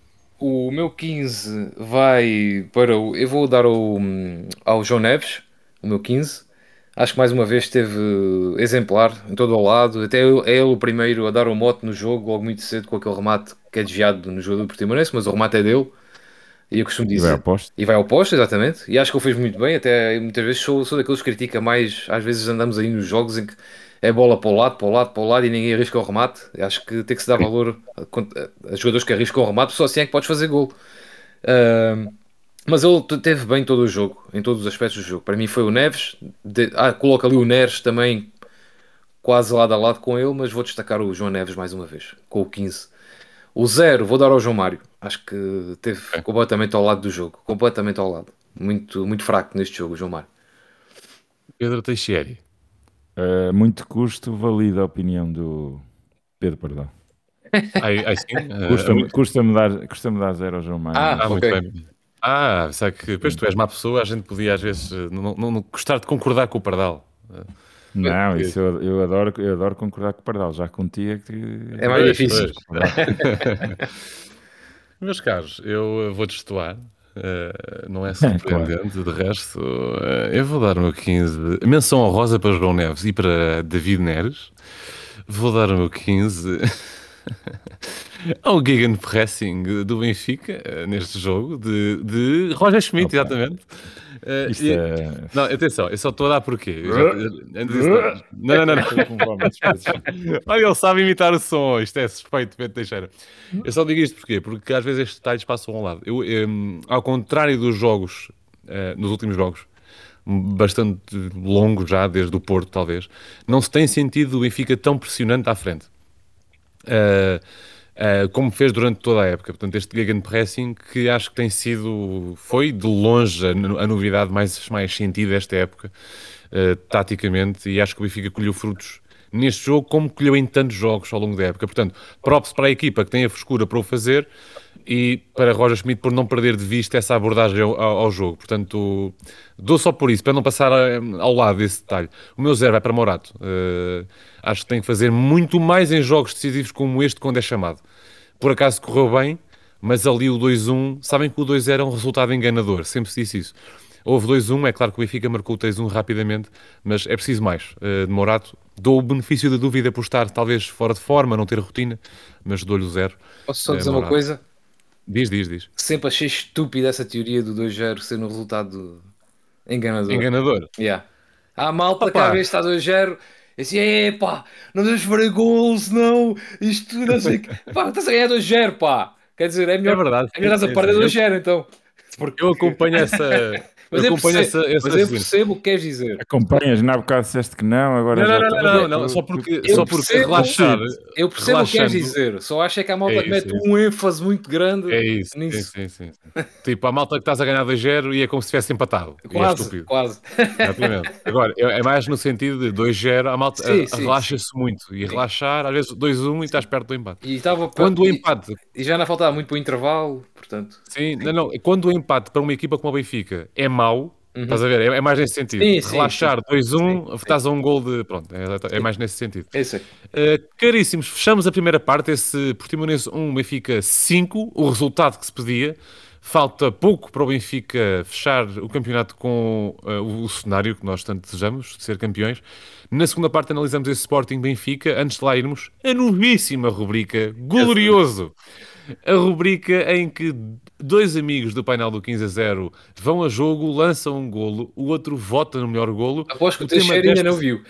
O meu quinze vai para o. Eu vou dar ao, ao João Neves, o meu quinze. Acho que mais uma vez esteve exemplar em todo o lado. Até ele- é ele o primeiro a dar o mote no jogo, logo muito cedo, com aquele remate que é desviado no jogo do Portimonense, mas o remate é dele. E eu costumo E vai ao dizer. posto. E vai ao posto, exatamente. E acho que ele fez muito bem. Até muitas vezes sou, sou daqueles que critica mais. Às vezes andamos aí nos jogos em que é bola para o lado, para o lado, para o lado e ninguém arrisca o remate. Acho que tem que se dar valor a, a- a jogadores que arriscam o remate, só assim é que podes fazer gol. Ahm, mas ele te- teve bem todo o jogo, em todos os aspectos do jogo. Para mim foi o Neves. De- ah, coloca ali o Neres também quase lado a lado com ele, mas vou destacar o João Neves mais uma vez, com o quinze. O zero vou dar ao João Mário. Acho que teve Ok. completamente ao lado do jogo. Completamente ao lado. Muito, muito fraco neste jogo, o João Mário. Pedro Teixeira. A muito custo, valida a opinião do Pedro Pardal. Ai, ai sim. eh, a Custa-me muito- custa-me dar, custa-me dar zero ao João Mário, Ah, Ah, mas muito ok. bem. Ah, sabe que depois tu és má pessoa, a gente podia às vezes eh, não, não, não gostar de concordar com o Pardal. Eh, não, que- isso eu, eu adoro, eu adoro concordar com o Pardal. Já contigo é que É mais Pois, difícil. pois. Meus caros, eu eh, vou destoar. eh, não é claro. surpreendente, de resto, eh, eu vou dar o meu quinze. Menção honrosa para João Neves e para David Neres. Vou dar o meu quinze ao Gegenpressing do Benfica, eh, neste jogo, de, de Roger Schmidt, Opa, exatamente. Eh, isto e- é. não, atenção, eu só estou a dar porquê. Eu já- eu- antes disso, não, não, não, não. Estou com vómitos, peço desculpa. Olha, ele sabe imitar o som, isto é suspeito, Pedro Teixeira. Eu só digo isto porquê? Porque às vezes estes detalhes passam ao lado. Eu, em, ao contrário dos jogos, eh, nos últimos jogos, bastante longos já, desde o Porto talvez, não se tem sentido o Benfica tão pressionante à frente. Uh, uh, como fez durante toda a época. Portanto, este Gegenpressing que acho que tem sido, foi de longe a, no- a novidade mais, mais sentida esta época, uh, taticamente, e acho que o Benfica colheu frutos neste jogo como colheu em tantos jogos ao longo da época. Portanto, props para a equipa que tem a frescura para o fazer e para Roger Schmidt por não perder de vista essa abordagem ao, ao- ao jogo. Portanto, dou só por isso, para não passar eh, ao lado desse detalhe. O meu zero vai para Morato. Eh, acho que tem que fazer muito mais em jogos decisivos como este quando é chamado. Por acaso correu bem, mas ali o dois um, sabem que o dois zero é um resultado enganador, sempre se disse isso. Houve dois um, é claro que o Benfica marcou o três um rapidamente, mas é preciso mais. Eh, de Morato, dou o benefício da dúvida por estar talvez fora de forma, não ter rotina, mas dou-lhe o zero. Posso só Eh, dizer uma Morato. coisa? Diz, diz, diz. Sempre achei estúpida essa teoria do dois zero ser um resultado enganador. Enganador. Yeah. Há malta que às Opa, vezes está dois zero e assim, epá, não devemos fazer gols, não, isto não sei o quê. Pá, estás a ganhar dois zero, pá. Quer dizer, é é melhor, verdade, é sim, melhor estás a sim, perder sim. Eu, dois zero, então. Porque, eu acompanho essa. Mas eu acompanho percebo, essa, esse mas eu raciocínio. percebo o que queres dizer. Acompanhas, na há bocado disseste que não, agora Não, já não, não, estás- não, não, não, só porque, Eu só porque percebo- relaxar, Eu percebo o que queres relaxando, dizer. Só acho é que a malta É que isso, mete é isso. um ênfase muito grande é isso, sim, nisso. sim, sim, sim. Tipo, a malta que estás a ganhar dois zero e é como se tivesse empatado, e é Quase, estúpido. quase. Exatamente. Agora, é é mais no sentido de dois zero, a malta Sim, a- a sim, relaxa-se muito, e sim. relaxar, às vezes dois um e estás perto do empate. E, estava pa- Quando o e- empate, e já não faltava muito para o intervalo, portanto. sim, não, não, quando o empate para uma equipa como a Benfica é mau, Uhum. estás a ver, é, é mais nesse sentido. Sim, sim, Relaxar sim. dois um, Sim, sim. estás a um gol de, pronto, é, é mais nesse sentido. É isso aí. Uh, caríssimos, fechamos a primeira parte, esse Portimonense um, Benfica cinco, o resultado que se pedia. Falta pouco para o Benfica fechar o campeonato com uh, o, o cenário que nós tanto desejamos, de ser campeões. Na segunda parte analisamos esse Sporting Benfica. Antes de lá irmos, a novíssima rubrica Glorioso. A rubrica em que dois amigos do painel do quinze a zero vão a jogo, lançam um golo, o outro vota no melhor golo. Aposto que o tema Teixeira ainda desta- não viu.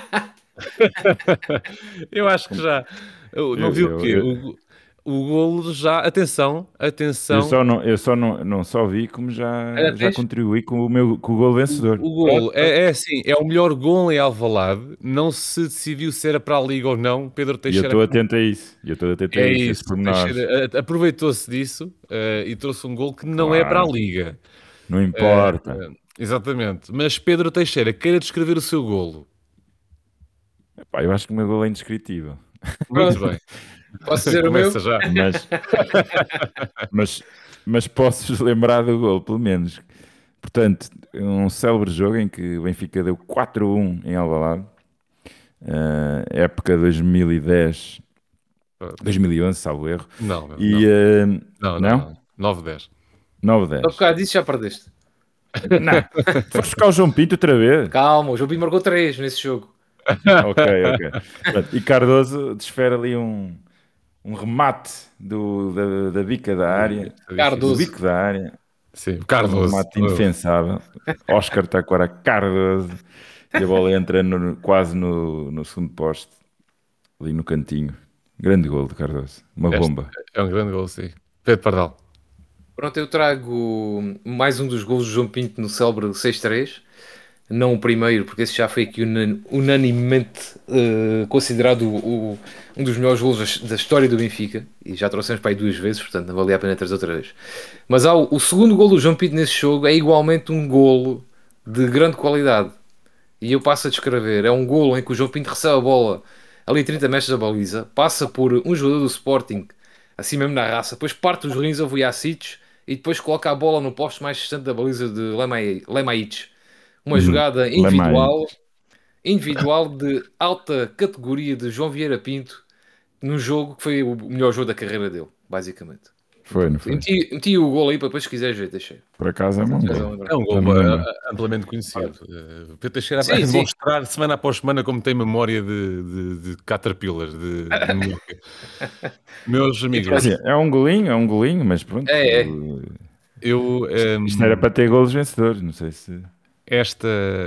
Eu acho que já. Eu, não Eu- vi o eu- quê? eu- O, o golo já. Atenção, atenção. Eu só não, eu só não, não só vi como já, Olha, já tens? contribuí com o meu com o gol vencedor. O golo é, é assim: é o melhor golo em Alvalade. Não se decidiu se era para a Liga ou não. Pedro E eu Teixeira. estou atento a isso. E eu estou atento a É isso, isso. esses pormenores. Teixeira, a- aproveitou-se disso eh, e trouxe um golo que não é Claro. para a Liga. Não importa. Eh, exatamente. Mas Pedro Teixeira, queira descrever o seu golo. Epá, eu acho que o meu gol é indescritível. Muito bem. Posso dizer o meu? Começa já. Mas, mas, mas posso lembrar do gol, pelo menos. Portanto, um célebre jogo em que o Benfica deu quatro a um em Alvalade. Uh, época dois mil e dez, dois mil e onze, salvo erro. Não, não. E, uh, Não, não. não? não. nove dez. nove Há dez. bocado disso já perdeste. Não, foste buscar o João Pinto outra vez. Calma, o João Pinto marcou três nesse jogo. Ok, ok. Pronto, e Cardoso desfere ali um, um remate do, da, da bica da área. Do Cardoso. bico da área. Sim, Um Cardoso. remate indefensável. Oscar está agora Cardoso. E a bola entra no- quase no, no segundo poste. Ali no cantinho. Grande gol de Cardoso. Uma Este- bomba. É um grande gol, sim. Pedro Pardal. Pronto, eu trago mais um dos golos do João Pinto no célebre seis três. Não o primeiro, porque esse já foi aqui unan- unanimemente eh, considerado o- o- um dos melhores golos da, da história do Benfica. E já trouxemos para aí duas vezes, portanto não valia a pena trazer outra vez. Mas há o, o segundo golo do João Pinto nesse jogo é igualmente um golo de grande qualidade. E eu passo a descrever. É um golo em que o João Pinto recebe a bola ali trinta metros da baliza, passa por um jogador do Sporting, assim mesmo na raça, depois parte os rins a Vujacic e depois coloca a bola no poste mais distante da baliza de Lemaic. Uma Uhum. jogada individual, Lemaic. individual de alta categoria de João Vieira Pinto, num jogo que foi o melhor jogo da carreira dele, basicamente. Foi, não foi? Meti, meti o gol aí para depois, se quiseres ver, deixei. Por acaso é um gol. É um gol Também não. uh, amplamente conhecido. Uh, Pedro Teixeira Sim, vai sim. demonstrar semana após semana como tem memória de, de, de caterpillar, de, de música. Meus amigos, Assim, é um golinho, é um golinho, mas pronto. É, é. eu, um, Isto não era para ter golos vencedores, não sei se. esta,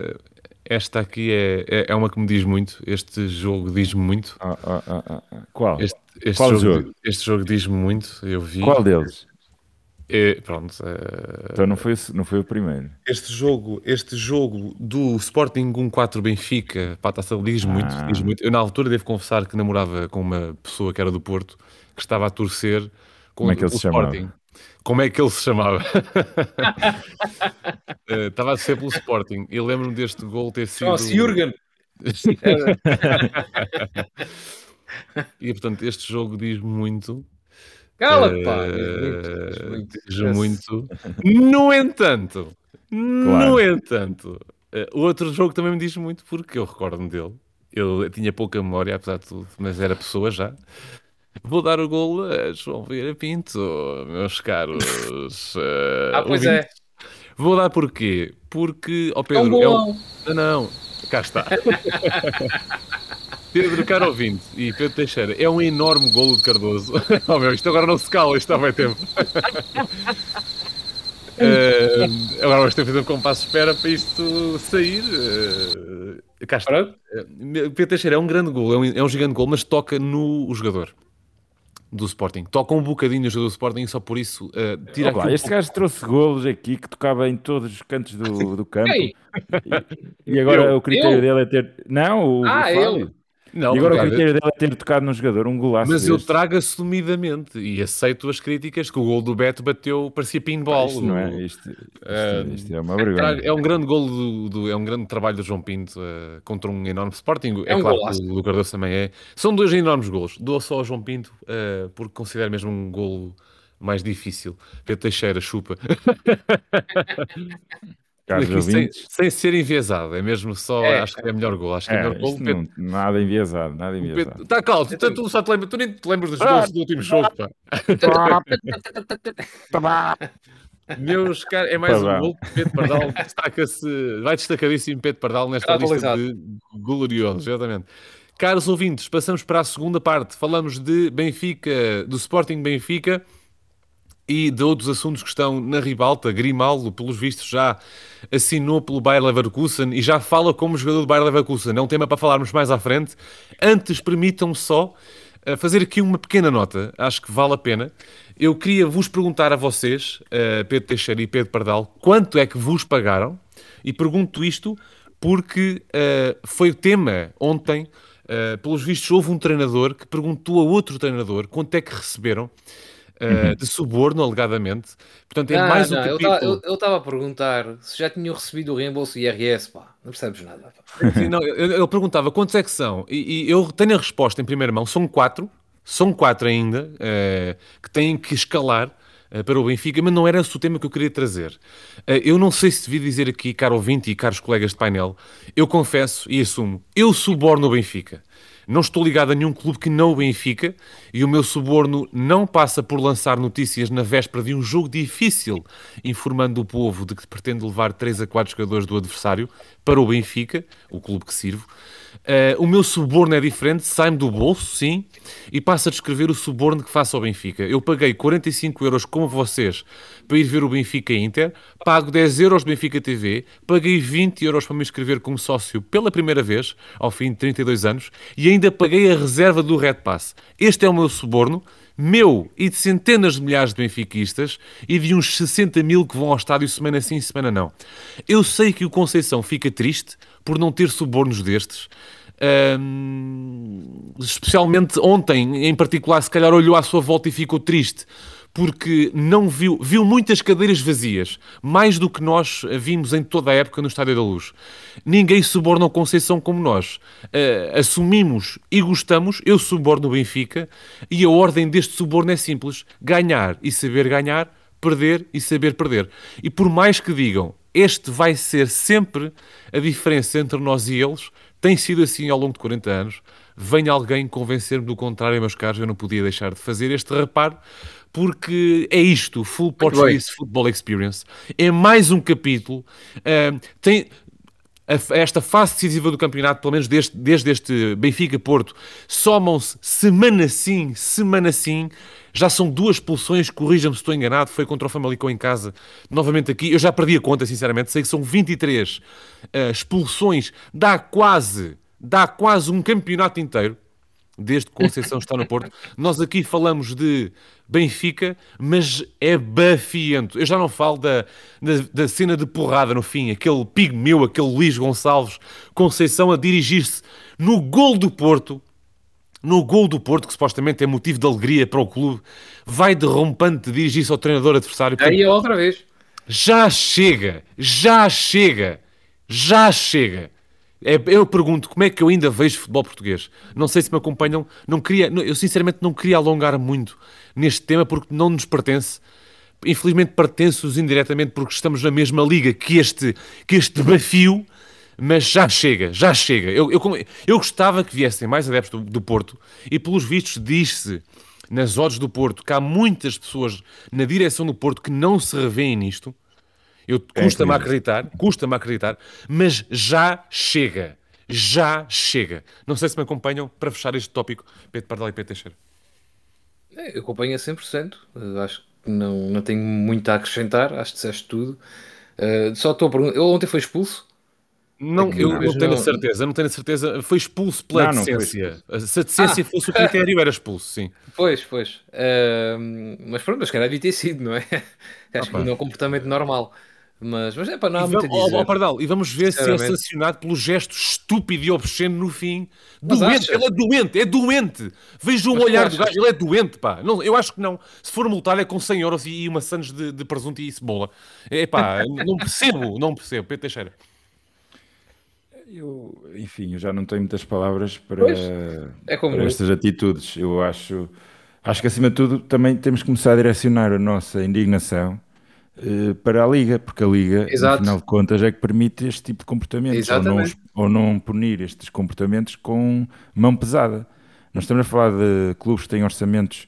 esta aqui é, é, é uma que me diz muito. Este jogo diz-me muito. Ah, ah, ah, ah, ah. Qual? Este, este Qual jogo, jogo? Este jogo diz-me muito. Eu vi. Qual deles? É, pronto. uh, Então não foi, o- não foi o primeiro. Este jogo, este jogo do Sporting um quatro Benfica, pá, tá, diz muito, Ah. diz muito. Eu na altura devo confessar que namorava com uma pessoa que era do Porto, que estava a torcer com Como é que ele o se chamava? Sporting. Como é que ele se chamava? Eh, Estava a torcer pelo Sporting. Eu lembro-me deste gol ter sido... Chama-se Jürgen. E portanto, este jogo diz muito. Cala-te, pá. Eh, Diz muito, diz diz muito. muito. No entanto, no Claro. entanto, eh, o outro jogo também me diz muito porque eu recordo-me dele. Eu tinha pouca memória, apesar de tudo, mas era pessoa já. Vou dar o gol a João Vieira Pinto, meus caros. eh, Ah, pois é. ouvintes. Vou dar porquê? Porque, ó É um Pedro, é golão. Não, não, cá está. Pedro, caro ouvinte, e Pedro Teixeira, é um enorme golo de Cardoso. Oh meu, isto agora não se cala, isto há bem tempo. Eh, agora vamos ter que fazer um compasso de espera para isto sair. Eh, cá está. Pronto. Eh, Pedro Teixeira é um grande golo, é um, é um gigante golo, mas toca no o jogador. do Sporting. Toca um bocadinho o jogo do Sporting e só por isso uh, tira Olha aqui lá, um este pouco. gajo trouxe golos aqui que tocava em todos os cantos do, do campo Ei, e, e agora eu, o critério eu? dele é ter. Não, o, o Ah, ele. Fábio. Não, E agora o repara, critério dele é ter tocado num jogador, um golaço mas eu destes. trago assumidamente e aceito as críticas que o gol do Beto bateu, parecia Pá, pinball. isto não é, O- isto, isto, uh, isto é uma trago- vergonha. é um grande gol do, do- é um grande trabalho do João Pinto uh, contra um enorme Sporting. É É um claro que golaço. o do Cardoso também é. São dois enormes golos. Dou só ao João Pinto uh, porque considero mesmo um golo mais difícil. Pedro Teixeira chupa. Caros Aqui sem, ouvintes, sem ser enviesado, é mesmo só, É. acho que é melhor gol. Acho que é melhor é, gol. isto não, nada enviesado, nada O Pedro, enviesado. tá calmo, tu, Então, tu só te lembras, tu nem te lembras dos gols do último jogo, pá. Meus caros, é mais um Pavão. gol que Pedro Pardal destaca-se, vai destacadíssimo Pedro Pardal nesta está lista atualizado. de gloriosos, exatamente. Caros ouvintes, passamos para a segunda parte. Falamos de Benfica, do Sporting Benfica e de outros assuntos que estão na ribalta. Grimaldo, pelos vistos, já assinou pelo Bayer Leverkusen e já fala como jogador do Bayer Leverkusen. É um tema para falarmos mais à frente. Antes, permitam-me só uh, fazer aqui uma pequena nota. Acho que vale a pena. Eu queria vos perguntar a vocês, uh, Pedro Teixeira e Pedro Pardal, quanto é que vos pagaram? E pergunto isto porque uh, foi o tema ontem. Uh, pelos vistos, houve um treinador que perguntou a outro treinador quanto é que receberam uh, de suborno, alegadamente. Portanto, é Não, mais um não, eu estava eu, capítulo. eu estava a perguntar se já tinham recebido o reembolso do I R S, pá. Não percebes nada, pá. Sim, não, ele ele perguntava quantos é que são. E, e eu tenho a resposta em primeira mão. São quatro. São quatro ainda uh, que têm que escalar uh, para o Benfica, mas não era esse o tema que eu queria trazer. Uh, eu não sei se devia dizer aqui, caro ouvinte e caros colegas de painel, eu confesso e assumo, eu suborno o Benfica. Não estou ligado a nenhum clube que não o Benfica e o meu suborno não passa por lançar notícias na véspera de um jogo difícil, informando o povo de que pretende levar três a quatro jogadores do adversário para o Benfica, o clube que sirvo. Uh, o meu suborno é diferente, sai-me do bolso, sim, e passa a descrever o suborno que faço ao Benfica. Eu paguei quarenta e cinco euros como vocês para ir ver o Benfica Inter, pago dez euros do Benfica T V, paguei vinte euros para me inscrever como sócio pela primeira vez, ao fim de trinta e dois anos, e ainda paguei a reserva do Red Pass. Este é o meu suborno, meu e de centenas de milhares de benfiquistas e de uns sessenta mil que vão ao estádio semana sim, semana não. Eu sei que o Conceição fica triste por não ter subornos destes. Hum, especialmente ontem, em particular, se calhar olhou à sua volta e ficou triste porque não viu, viu muitas cadeiras vazias, mais do que nós vimos em toda a época no Estádio da Luz. Ninguém suborna o Conceição como nós. Uh, assumimos e gostamos, eu suborno o Benfica, e a ordem deste suborno é simples: ganhar e saber ganhar, perder e saber perder. E por mais que digam, este vai ser sempre a diferença entre nós e eles, tem sido assim ao longo de quarenta anos. Venha alguém convencer-me do contrário, meus caros, eu não podia deixar de fazer este reparo, porque é isto, Full Muito bem. Portuguese Football Experience. É mais um capítulo. Uh, tem a- esta fase decisiva do campeonato, pelo menos desde, desde este Benfica-Porto, somam-se semana sim, semana sim. Já são duas expulsões, corrija-me se estou enganado, foi contra o Famalicão em casa, novamente aqui. Eu já perdi a conta, sinceramente, sei que são vinte e três uh, expulsões, dá quase, dá quase um campeonato inteiro, desde que Conceição está no Porto. Nós aqui falamos de Benfica, mas é bafiento. Eu já não falo da, da, da cena de porrada no fim, aquele pigmeu, aquele Luís Gonçalves Conceição a dirigir-se no gol do Porto, no gol do Porto, que supostamente é motivo de alegria para o clube, vai derrompante de dirigir-se ao treinador adversário. Portanto, Aí é outra vez. já chega, já chega, já chega. É, eu pergunto como é que eu ainda vejo futebol português. Não sei se me acompanham. Não queria, não- eu sinceramente não queria alongar muito neste tema porque não nos pertence. Infelizmente pertence-nos indiretamente porque estamos na mesma liga que este, que este bafio. Mas já chega, já chega. Eu, eu, eu gostava que viessem mais adeptos do, do Porto e pelos vistos diz-se nas odds do Porto que há muitas pessoas na direção do Porto que não se revêem nisto. Eu Quem é que custa-me a diz isso? acreditar, custa-me a acreditar, mas já chega. Já chega. Não sei se me acompanham para fechar este tópico, Pedro Pardal e Pedro Teixeira. É, eu acompanho a cem por cento. Uh, Acho que não, não tenho muito a acrescentar. Acho que disseste tudo. Uh, só estou a perguntar. Ele ontem foi expulso? Não, É que eu depois não tenho a não. certeza, não tenho a certeza. Foi expulso pela Não, não foi decência. Se a decência Ah, fosse o critério, era expulso, sim. pois, pois. Ahm, mas pronto, mas calhar devia ter sido, não é? Ah, Acho que pá. ainda é um comportamento normal. Mas, mas é para não E há muito vamos, a oh, oh, dizer, Pardal, e vamos ver se é sinceramente. sancionado pelo gesto estúpido e obsceno no fim. Mas Doente, acha? ele é doente, é doente. Veja o Mas tu olhar do achas? gajo, ele é doente, pá. Não, eu acho que não. Se for multado é com cem euros e uma sandes de, de presunto e cebola. É pá, não percebo, não percebo. Pedro Teixeira. Eu, enfim, eu já não tenho muitas palavras Pois, para, é como para eu. estas atitudes. Eu acho, acho que, acima de tudo, também temos que começar a direcionar a nossa indignação eh, para a Liga, porque a Liga, no final Exato, de contas, é que permite este tipo de comportamentos, ou não, os- exatamente. ou não punir estes comportamentos com mão pesada. Nós estamos a falar de clubes que têm orçamentos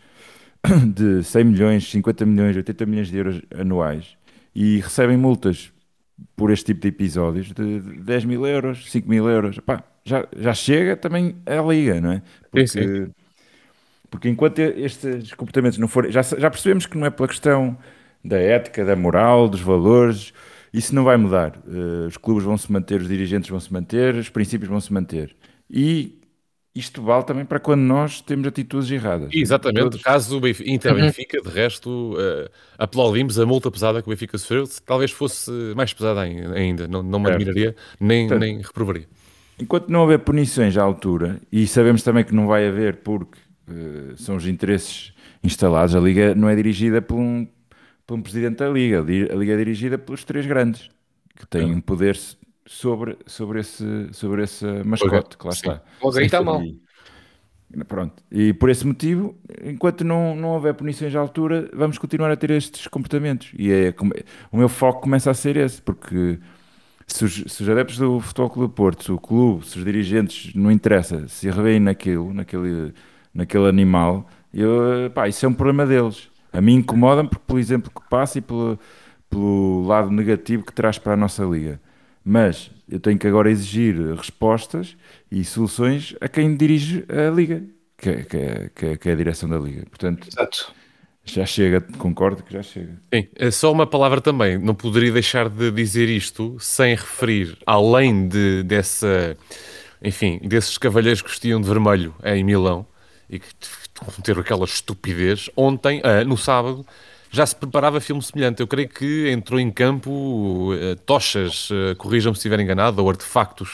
de cem milhões, cinquenta milhões, oitenta milhões de euros anuais e recebem multas por este tipo de episódios de dez mil euros, cinco mil euros. Epá, já, já chega também a Liga, não é? Sim, sim. Porque, porque enquanto estes comportamentos não forem. Já, já percebemos que não é pela questão da ética, da moral, dos valores, isso não vai mudar. Eh, os clubes vão se manter, os dirigentes vão se manter, os princípios vão se manter. E isto vale também para quando nós temos atitudes erradas. Exatamente, Todos. caso o Benfica, Uhum. Inter-Benfica, de resto, eh, aplaudimos a multa pesada que o Benfica sofreu, se talvez fosse mais pesada ai- ainda, não, não me Certo. admiraria, nem, Portanto, nem reprovaria. enquanto não houver punições à altura, e sabemos também que não vai haver porque eh, são os interesses instalados, a Liga não é dirigida por um, por um presidente da Liga, a Li- a Liga é dirigida pelos três grandes, que têm um poder s- sobre, sobre, esse, sobre esse Olga, mascote, que lá sim, está. Logo aí sem está dúvida. mal. E, pronto. E por esse motivo, enquanto não, não houver punições à altura, vamos continuar a ter estes comportamentos. E é, como- o meu foco começa a ser esse, porque se os, se os adeptos do Futebol Clube do Porto, se o clube, se os dirigentes, não interessa, se revêem naquilo, naquele, naquele animal, eu, pá, isso é um problema deles. A mim incomoda-me porque, pelo exemplo que passa e pelo, pelo lado negativo que traz para a nossa liga. Mas eu tenho que agora exigir respostas e soluções a quem dirige a liga, que, é- que, é- que, é- que é a direção da liga. Portanto, Exato. já chega, concordo que já chega. Sim, é só uma palavra também, não poderia deixar de dizer isto sem referir, além de, dessa, enfim, desses cavalheiros que vestiam de vermelho em Milão e que cometeram aquela estupidez, ontem, ah, no sábado, já se preparava filme semelhante. Eu creio que entrou em campo eh, tochas, eh, corrijam-me se estiver enganado, ou artefactos.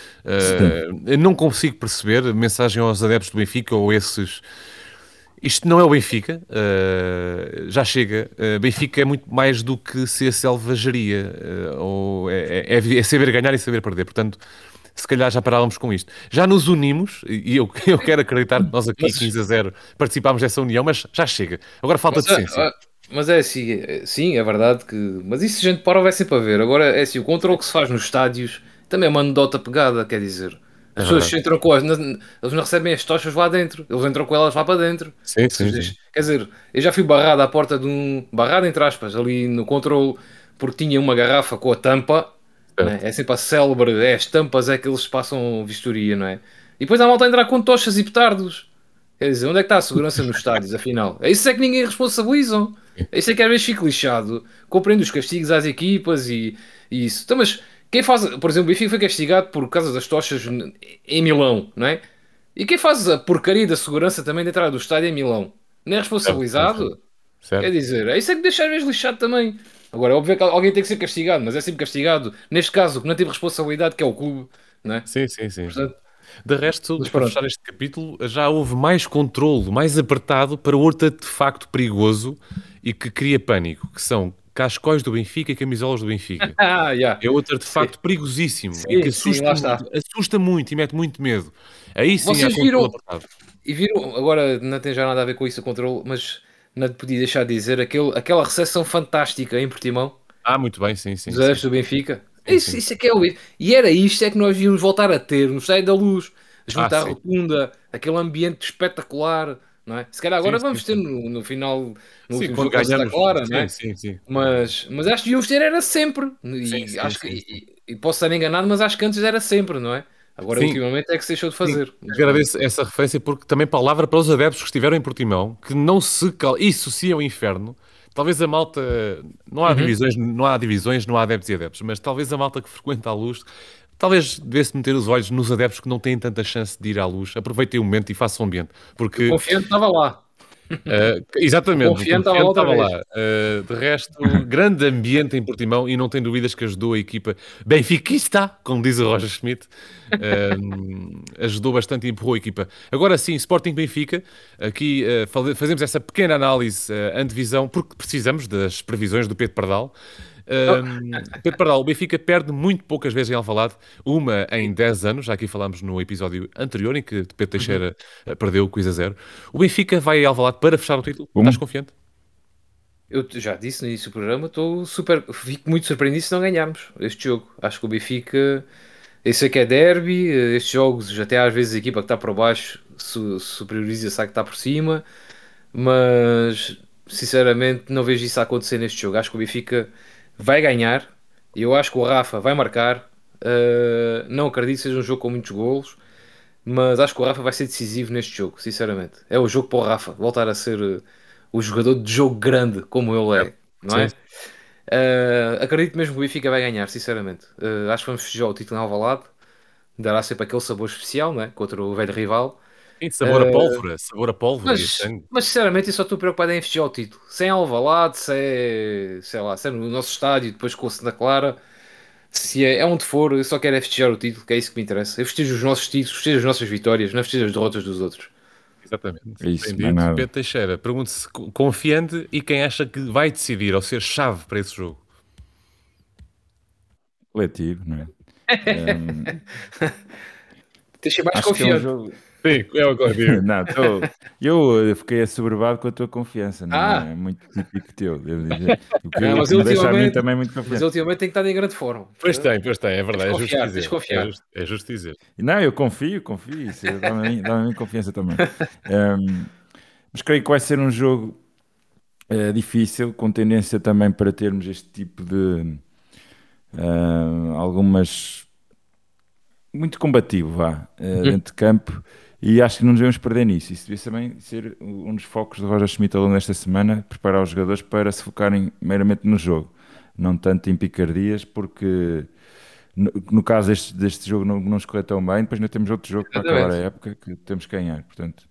Sim. Eh, eu não consigo perceber, mensagem aos adeptos do Benfica ou esses. Isto não é o Benfica, uh, já chega. Uh, Benfica é muito mais do que ser selvageria, uh, ou é, é- é saber ganhar e saber perder. Portanto, se calhar já parávamos com isto. Já nos unimos, e eu, eu quero acreditar que nós aqui, Mas, quinze a zero, participámos dessa união, mas já chega. Agora falta mas, ah, decência. ah, mas é assim, é- sim, é verdade que. Mas isso a gente para vai sempre a ver. Agora é assim, o controle que se faz nos estádios também é uma anedota pegada, quer dizer. É As pessoas verdade. entram com as. Eles não recebem as tochas lá dentro, eles entram com elas lá para dentro. Sim, Se sim, lhes- sim. Quer dizer, eu já fui barrado à porta de um. Barrado entre aspas, ali no controle, porque tinha uma garrafa com a tampa, né? Certo. É sempre a célebre, é as tampas é que eles passam vistoria, não é? E depois há malta a entrar com tochas e petardos. Quer dizer, onde é que está a segurança nos estádios, afinal? É isso é que ninguém responsabilizam. É isso é que às vezes fico lixado. Compreendo os castigos às equipas e, e isso. Então, mas quem faz, por exemplo, o Benfica foi castigado por causa das tochas em Milão, não é? E quem faz a porcaria da segurança também de entrar do estádio em Milão? Não é Certo, certo, certo. responsabilizado? Quer Certo. dizer, é isso é que deixa às vezes lixado também. Agora, é óbvio que alguém tem que ser castigado, mas é sempre castigado. Neste caso, que não teve responsabilidade, que é o clube, não é? Sim, sim, sim, sim. Portanto, De resto, mas para pronto. fechar este capítulo, já houve mais controlo, mais apertado para outro artefacto perigoso e que cria pânico, que são cascóis do Benfica e camisolas do Benfica. Ah, já. É outro Sim, artefacto perigosíssimo e que sim, sim, assusta, lá está. assusta muito e mete muito medo. Aí sim há Vocês controle viram, apertado. e viram, agora não tem já nada a ver com isso, o controle, mas não te podia deixar de dizer aquele, aquela recepção fantástica em Portimão, Ah, muito bem, sim, sim, dos sim. adeptos do Benfica. Sim, Isso, sim. isso é que é o. E era isto é que nós devíamos voltar a ter no Estádio da Luz, Ah, junto à sim. rotunda, aquele ambiente espetacular, não é? Se calhar Sim, agora sim, vamos ter sim. no, no final, no Sim, último quando jogo com a Santa ganhamos. Clara, não Sim, é? sim, sim. Mas, mas acho que devíamos ter era sempre. Sim, E sim, acho que sim, sim. e, e posso estar enganado, mas acho que antes era sempre, não é? Agora Sim, ultimamente é que se deixou de sim, fazer. Mas pronto. agradeço essa referência porque também palavra para os adeptos que estiveram em Portimão, que não se cal... Isso sim é o inferno. Talvez a malta, não há Uhum. divisões, não há divisões, não há adeptos e adeptos, mas talvez a malta que frequenta a Luz talvez devesse meter os olhos nos adeptos que não têm tanta chance de ir à luz. Aproveitem o momento e façam ambiente. Porque, o confiante estava lá. uh, exatamente, o confiante confiante estava lá. estava lá. Uh, de resto, grande ambiente em Portimão e não tem dúvidas que ajudou a equipa benfiquista, como diz o Roger Schmidt. Uh, ajudou bastante e empurrou a equipa. Agora sim, Sporting Benfica, aqui uh, fazemos essa pequena análise uh, antevisão, porque precisamos das previsões do Pedro Pardal. Um, Pedro Pardal, o Benfica perde muito poucas vezes em Alvalade, uma em dez anos, já aqui falámos no episódio anterior em que Pedro Teixeira uhum. perdeu o quiz a zero. O Benfica vai a Alvalade para fechar o título? Um. Estás confiante? Eu já disse no início do programa, estou super, fico muito surpreendido se não ganharmos este jogo. Acho que o Benfica, eu sei que é derby, estes jogos até às vezes a equipa que está por baixo superioriza, sabe que está por cima, mas sinceramente não vejo isso acontecer neste jogo. Acho que o Benfica vai ganhar, eu acho que o Rafa vai marcar, uh, não acredito que seja um jogo com muitos golos, mas acho que o Rafa vai ser decisivo neste jogo, sinceramente. É o jogo para o Rafa voltar a ser uh, o jogador de jogo grande como ele é, é. não é? Uh, acredito mesmo que o Benfica vai ganhar, sinceramente. Uh, acho que vamos festejar o título em Alvalade, dará sempre aquele sabor especial, não é? Contra o velho rival. Sim, sabor uh, a pólvora, sabor a pólvora. Mas, mas sinceramente eu só estou preocupado em festejar o título. Sem Alvalade, se é, sei lá, se é no nosso estádio, depois com o Santa Clara, se é, é onde for, eu só quero é festejar o título, que é isso que me interessa. Eu festejo os nossos títulos, festejo as nossas vitórias, não festejo as derrotas dos outros. Exatamente. É isso, Entendido. Pedro Teixeira, pergunte-se confiante e quem acha que vai decidir ou ser chave para esse jogo? Coletivo, não é? um... Deixa mais confiante. É um jogo... Sim, é o que eu digo. Não, tô... eu fiquei assoberbado com a tua confiança, não ah. é muito típico teu, devo dizer. O que não, mas me deixa a mim também muito confiante. Mas ultimamente tem que estar em grande forma. Pois tem, pois tem, é verdade, é justo confiar, dizer. Confiar. É, justo, é justo dizer. Não, eu confio, confio, isso dá-me dá a mim confiança também. Um, mas creio que vai ser um jogo uh, difícil, com tendência também para termos este tipo de uh, algumas... muito combativo, vá, uh, uhum. dentro de campo. E acho que não nos devemos perder nisso. Isso devia também ser um dos focos de Roger Schmidt ao longo desta semana, preparar os jogadores para se focarem meramente no jogo, não tanto em picardias, porque no, no caso deste, deste jogo não, não escorreu tão bem, depois ainda temos outro jogo para acabar a época que temos que ganhar. Portanto,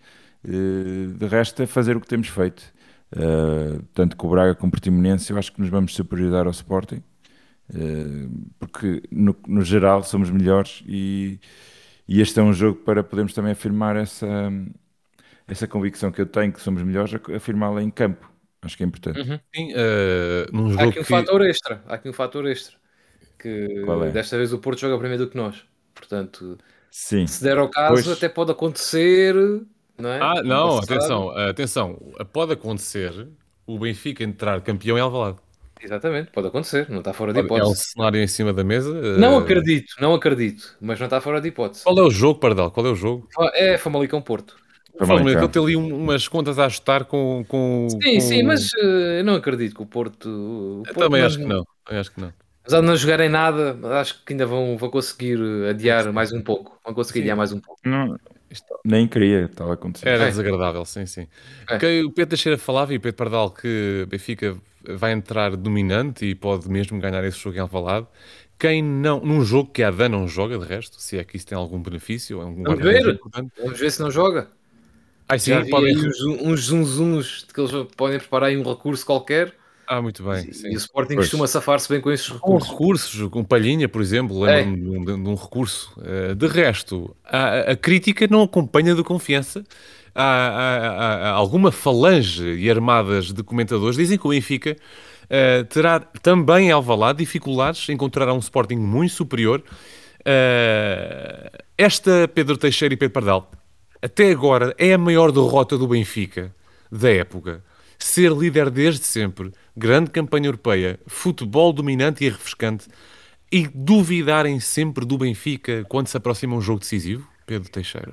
de resto é fazer o que temos feito. Uh, tanto com o Braga como o Portimonense, eu acho que nos vamos superiorizar ao Sporting, uh, porque no, no geral somos melhores e E este é um jogo para podermos também afirmar essa, essa convicção que eu tenho que somos melhores, afirmá-la em campo. Acho que é importante. Uhum. Sim, uh, num jogo há aqui um que... fator extra. Há aqui um fator extra. Que Qual é? Desta vez o Porto joga primeiro do que nós. Portanto, sim. se der ao caso, pois... até pode acontecer. Não é? Ah, não, não atenção, atenção. Pode acontecer o Benfica entrar campeão em Alvalade. Exatamente, pode acontecer, não está fora de hipótese. É um cenário em cima da mesa. Não uh... acredito, não acredito, mas não está fora de hipótese. Qual é o jogo, Pardal? Qual é o jogo? É Famalicão Porto. O Famalicão tem ali umas contas a ajustar com... com sim, com... sim, mas uh, eu não acredito que o Porto... O Porto também não... acho que não, também acho que não. Apesar de não jogarem nada, acho que ainda vão, vão conseguir adiar mais um pouco. Vão conseguir sim. adiar mais um pouco. Não, nem queria, estava a acontecer. Era é. desagradável, sim, sim. É. Que o Pedro Teixeira falava e o Pedro Pardal que Benfica vai entrar dominante e pode mesmo ganhar esse jogo em Alvalade. Quem não, num jogo que a Adã não joga, de resto, se é que isso tem algum benefício, é um vamos ver, vamos ver se não joga. Ah, sim, podem... uns, uns zunzuns de que eles podem preparar aí um recurso qualquer. Ah, muito bem. E, sim. e o Sporting pois. costuma safar-se bem com esses recursos. Com recursos, com Palhinha, por exemplo, lembro-me é. de, um, de um recurso. Uh, de resto, a, a crítica não acompanha de confiança. Há, há, há, há alguma falange e armadas de comentadores dizem que o Benfica uh, terá também em Alvalade dificuldades, encontrará um Sporting muito superior. Uh, esta Pedro Teixeira e Pedro Pardal, até agora, é a maior derrota do Benfica da época. Ser líder desde sempre, grande campanha europeia, futebol dominante e refrescante e duvidarem sempre do Benfica quando se aproxima um jogo decisivo? Pedro Teixeira.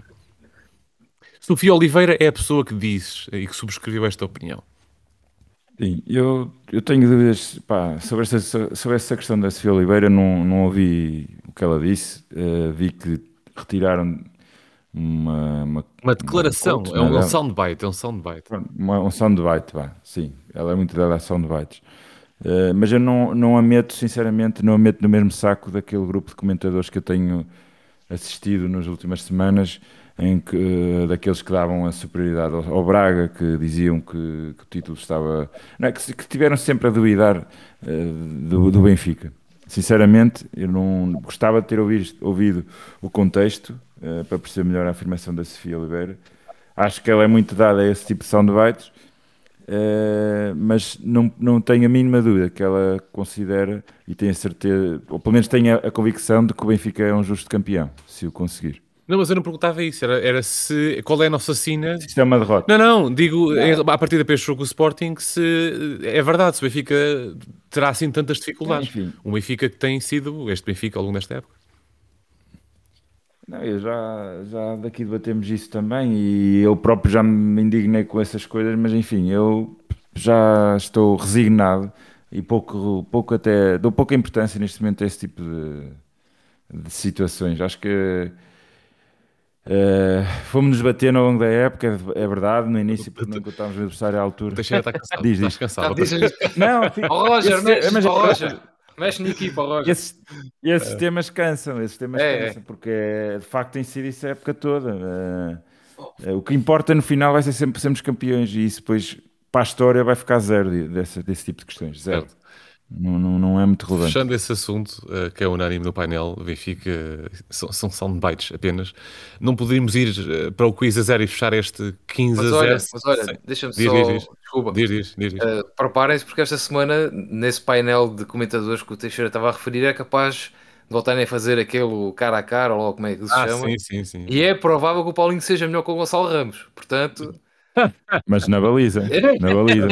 Sofia Oliveira é a pessoa que diz e que subscreveu esta opinião. Sim, eu, eu tenho dúvidas pá, sobre, essa, sobre essa questão da Sofia Oliveira, não, não ouvi o que ela disse, uh, vi que retiraram Uma, uma, uma declaração, uma, é um, um soundbite, é um soundbite. Uma, um soundbite, vá, sim. Ela é muito dada a soundbites. Uh, mas eu não, não a meto, sinceramente, não a meto no mesmo saco daquele grupo de comentadores que eu tenho assistido nas últimas semanas, em que, uh, daqueles que davam a superioridade ao, ao Braga, que diziam que, que o título estava... Não é, que, que tiveram sempre a duvidar uh, do, do Benfica. Sinceramente, eu não gostava de ter ouvido, ouvido o contexto uh, para perceber melhor a afirmação da Sofia Oliveira. Acho que ela é muito dada a esse tipo de soundbites. Uh, mas não, não tenho a mínima dúvida que ela considera e tem a certeza, ou pelo menos tem a, a convicção de que o Benfica é um justo campeão, se o conseguir. Não, mas eu não perguntava isso, era, era se qual é a nossa sina. Isto é uma derrota. Não, não, digo não. A partir da peixe jogo o Sporting, se é verdade, se o Benfica terá assim tantas dificuldades. Enfim. Um Benfica que tem sido este Benfica ao longo desta época. Não, eu já, já daqui debatemos isso também e eu próprio já me indignei com essas coisas, mas enfim, eu já estou resignado e pouco, pouco até, dou pouca importância neste momento a esse tipo de, de situações. Acho que uh, fomos-nos batendo ao longo da época, é verdade, no início, porque não encontrávamos o adversário à altura. O Teixeira está cansado, diz, estás diz. cansado. Tá, não, fico, oh, Roger, esse, mexe, mas, oh, Roger. Mexe na equipa, Roger. Esses, esses é. temas cansam, esses temas é, cansam, é. porque de facto tem sido isso a época toda. Uh, uh, o que importa no final vai ser sempre sermos campeões e isso depois para a história vai ficar zero desse, desse tipo de questões, zero. Certo. Não, não, não é muito relevante. Fechando esse assunto, uh, que é unânime no painel, Benfica, uh, são, são soundbites apenas. Não poderíamos ir uh, para o quiz a zero e fechar este quinze mas a zero. Olha, mas olha, deixa-me só... Diz, diz, Desculpa. Diz, diz, diz, diz. Uh, preparem-se porque esta semana, nesse painel de comentadores que o Teixeira estava a referir, é capaz de voltarem a fazer aquele cara a cara, ou como é que se ah, chama. Sim, sim, sim. E é provável que o Paulinho seja melhor que o Gonçalo Ramos. Portanto... Mas na baliza. Na baliza.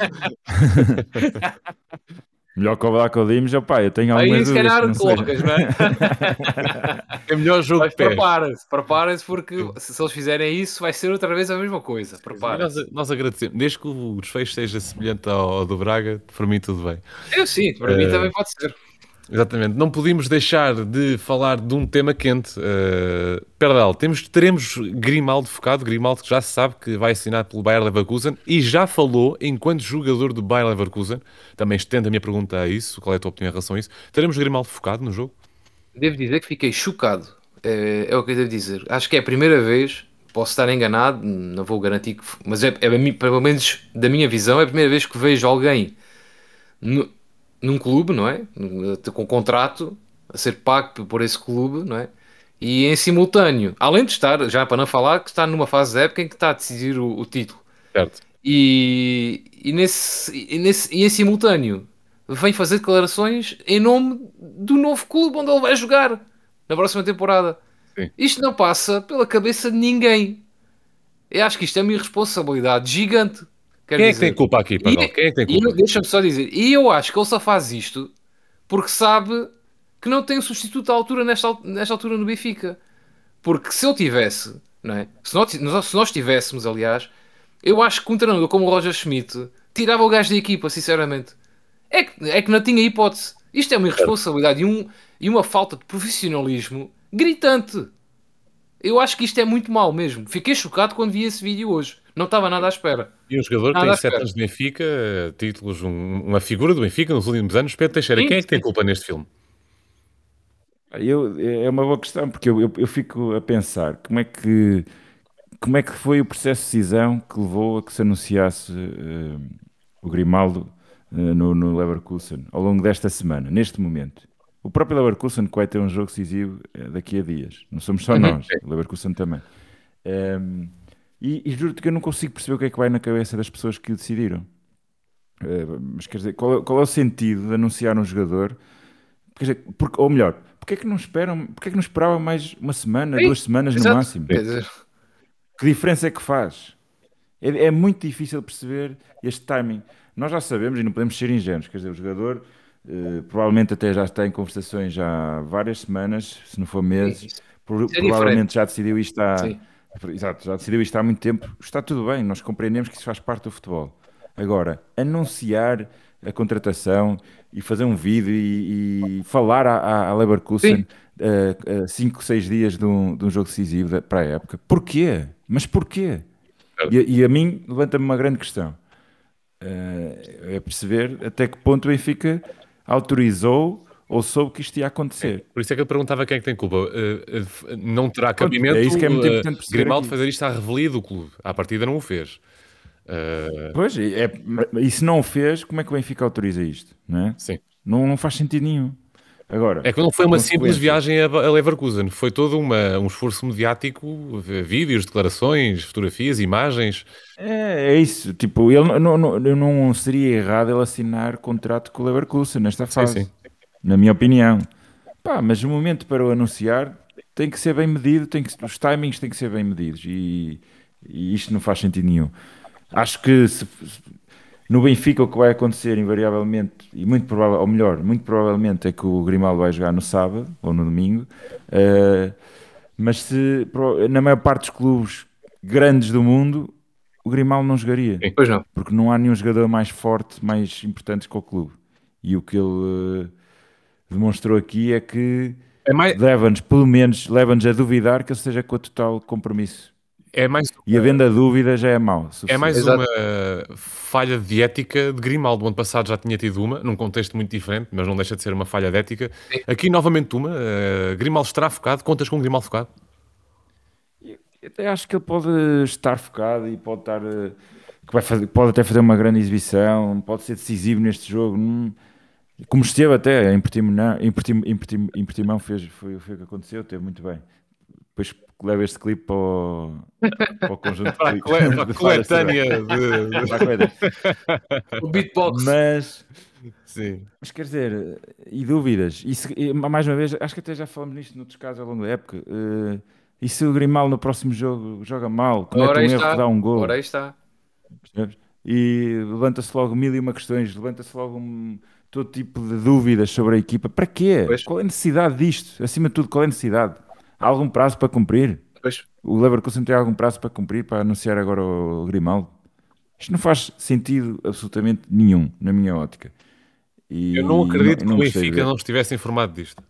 Melhor que o Vlaco Dimos, opá, eu tenho algumas aí, se dúvidas. calhar colocas, não é? É melhor jogo Mas de pés. preparem-se, preparem-se porque se, se eles fizerem isso vai ser outra vez a mesma coisa. Preparem-se. Nós, nós agradecemos. Desde que o desfecho seja semelhante ao, ao do Braga, para mim tudo bem. Eu sim, para uh, mim também pode ser. Exatamente. Não podíamos deixar de falar de um tema quente. Uh, Perdal, temos, teremos Grimaldo focado. Grimaldo que já se sabe que vai assinar pelo Bayer Leverkusen e já falou enquanto jogador do Bayer Leverkusen. Também estendo a minha pergunta a isso. Qual é a tua opinião em relação a isso? Teremos Grimaldo focado no jogo? Devo dizer que fiquei chocado. É, é o que eu devo dizer. Acho que é a primeira vez, posso estar enganado, não vou garantir que... Mas é, é pelo menos da minha visão, é a primeira vez que vejo alguém... No, num clube, não é? Com contrato a ser pago por esse clube, não é? E em simultâneo, além de estar, já para não falar, que está numa fase de época em que está a decidir o, o título. Certo. E, e, nesse, e, nesse, e em simultâneo vem fazer declarações em nome do novo clube onde ele vai jogar na próxima temporada. Sim. Isto não passa pela cabeça de ninguém. Eu acho que isto é uma irresponsabilidade gigante. Quem é que tem culpa aqui, Pardal? E, Quem é que tem culpa? Deixa-me só dizer, e eu acho que ele só faz isto porque sabe que não tem um substituto à altura nesta, nesta altura no Benfica. Porque se ele tivesse, não é? Se nós, se nós tivéssemos, aliás, eu acho que um treinador como o Roger Schmidt tirava o gajo da equipa, sinceramente. É que, é que não tinha hipótese. Isto é uma irresponsabilidade e, um, e uma falta de profissionalismo gritante. Eu acho que isto é muito mau mesmo. Fiquei chocado quando vi esse vídeo hoje. Não estava nada à espera. E um jogador que tem sete anos de Benfica, títulos, um, uma figura do Benfica nos últimos anos, Pedro Teixeira. Sim, quem é que tem culpa neste filme? Eu, é uma boa questão, porque eu, eu, eu fico a pensar como é, que, como é que foi o processo de decisão que levou a que se anunciasse uh, o Grimaldo uh, no, no Leverkusen ao longo desta semana, neste momento. O próprio Leverkusen que vai ter um jogo decisivo uh, daqui a dias. Não somos só uhum. nós, o Leverkusen também. Um, E, e juro-te que eu não consigo perceber o que é que vai na cabeça das pessoas que o decidiram. Uh, mas quer dizer, qual é, qual é o sentido de anunciar um jogador? Quer dizer, porque, ou melhor, porque é que não esperam, porque é que não esperavam mais uma semana, Sim, duas semanas exato. no máximo? Quer dizer... Que diferença é que faz? É, é muito difícil perceber este timing. Nós já sabemos e não podemos ser ingênuos. Quer dizer, o jogador uh, provavelmente até já está em conversações já há várias semanas, se não for meses. Sim, por, é provavelmente já decidiu isto há... Sim. Exato, já decidiu isto há muito tempo. Está tudo bem, nós compreendemos que isso faz parte do futebol. Agora, anunciar a contratação e fazer um vídeo e, e falar à, à Leverkusen uh, uh, cinco, seis dias de um, de um jogo decisivo da, para a época. Porquê? Mas porquê? E, e a mim levanta-me uma grande questão. Uh, é perceber até que ponto o Benfica autorizou ou soube que isto ia acontecer. Por isso é que eu perguntava quem é que tem culpa. Uh, uh, não terá Pronto, cabimento é isso que é muito uh, importante perceber Grimaldo aqui. fazer isto à revelia do clube. À partida não o fez. Uh, Pois, é, e se não o fez, como é que o Benfica autoriza isto? Não é? sim. Não, não faz sentido nenhum. Agora, É que não foi uma simples consequências. viagem a a Leverkusen, foi todo uma, um esforço mediático, vídeos, declarações, fotografias, imagens. É, é isso. Tipo, ele não, não, não, não seria errado ele assinar contrato com o Leverkusen nesta Sim, fase, sim. na minha opinião. Pá, mas o momento para o anunciar tem que ser bem medido, tem que, os timings têm que ser bem medidos e, e isto não faz sentido nenhum. Acho que se, no Benfica o que vai acontecer invariavelmente, e muito provável, ou melhor, muito provavelmente é que o Grimaldo vai jogar no sábado ou no domingo, uh, mas se, na maior parte dos clubes grandes do mundo o Grimaldo não jogaria, Sim. Pois não. porque não há nenhum jogador mais forte, mais importante que o clube. E o que ele uh, demonstrou aqui é que É mais, leva-nos, pelo menos, leva-nos a duvidar que ele esteja com o total compromisso. é mais, E havendo a dúvida já é mau. é mais Exato. uma falha de ética de Grimaldo. O ano passado já tinha tido uma, num contexto muito diferente, mas não deixa de ser uma falha de ética. Sim. Aqui novamente uma. Uh, Grimaldo estará focado. Contas com o Grimaldo focado? Eu até acho que ele pode estar focado e pode estar uh, que vai fazer, pode até fazer uma grande exibição, pode ser decisivo neste jogo. Hum, como esteve até em Portimão, em Portimão, em Portimão, em Portimão fez, foi, foi o que aconteceu, teve muito bem. Depois leva este clipe para o, para o conjunto Para a de cole- para a coletânea de, de- Para a coletânea. O beatbox. Mas, Sim. mas quer dizer, e dúvidas, e, se- e mais uma vez, acho que até já falamos nisto noutros casos ao longo da época. Uh, e se o Grimaldo no próximo jogo joga mal, comete Ora um aí erro que está. dá um gol, Ora aí está. percebes? E levanta-se logo mil e uma questões, levanta-se logo um- todo tipo de dúvidas sobre a equipa. Para quê? Pois, Qual é a necessidade disto? Acima de tudo, qual é a necessidade? Há algum prazo para cumprir? pois. O Leverkusen tem algum prazo para cumprir para anunciar agora o Grimaldo? Isto não faz sentido absolutamente nenhum, na minha ótica. Eu não E não, acredito que não o gostei de Benfica ver. não estivesse informado disto.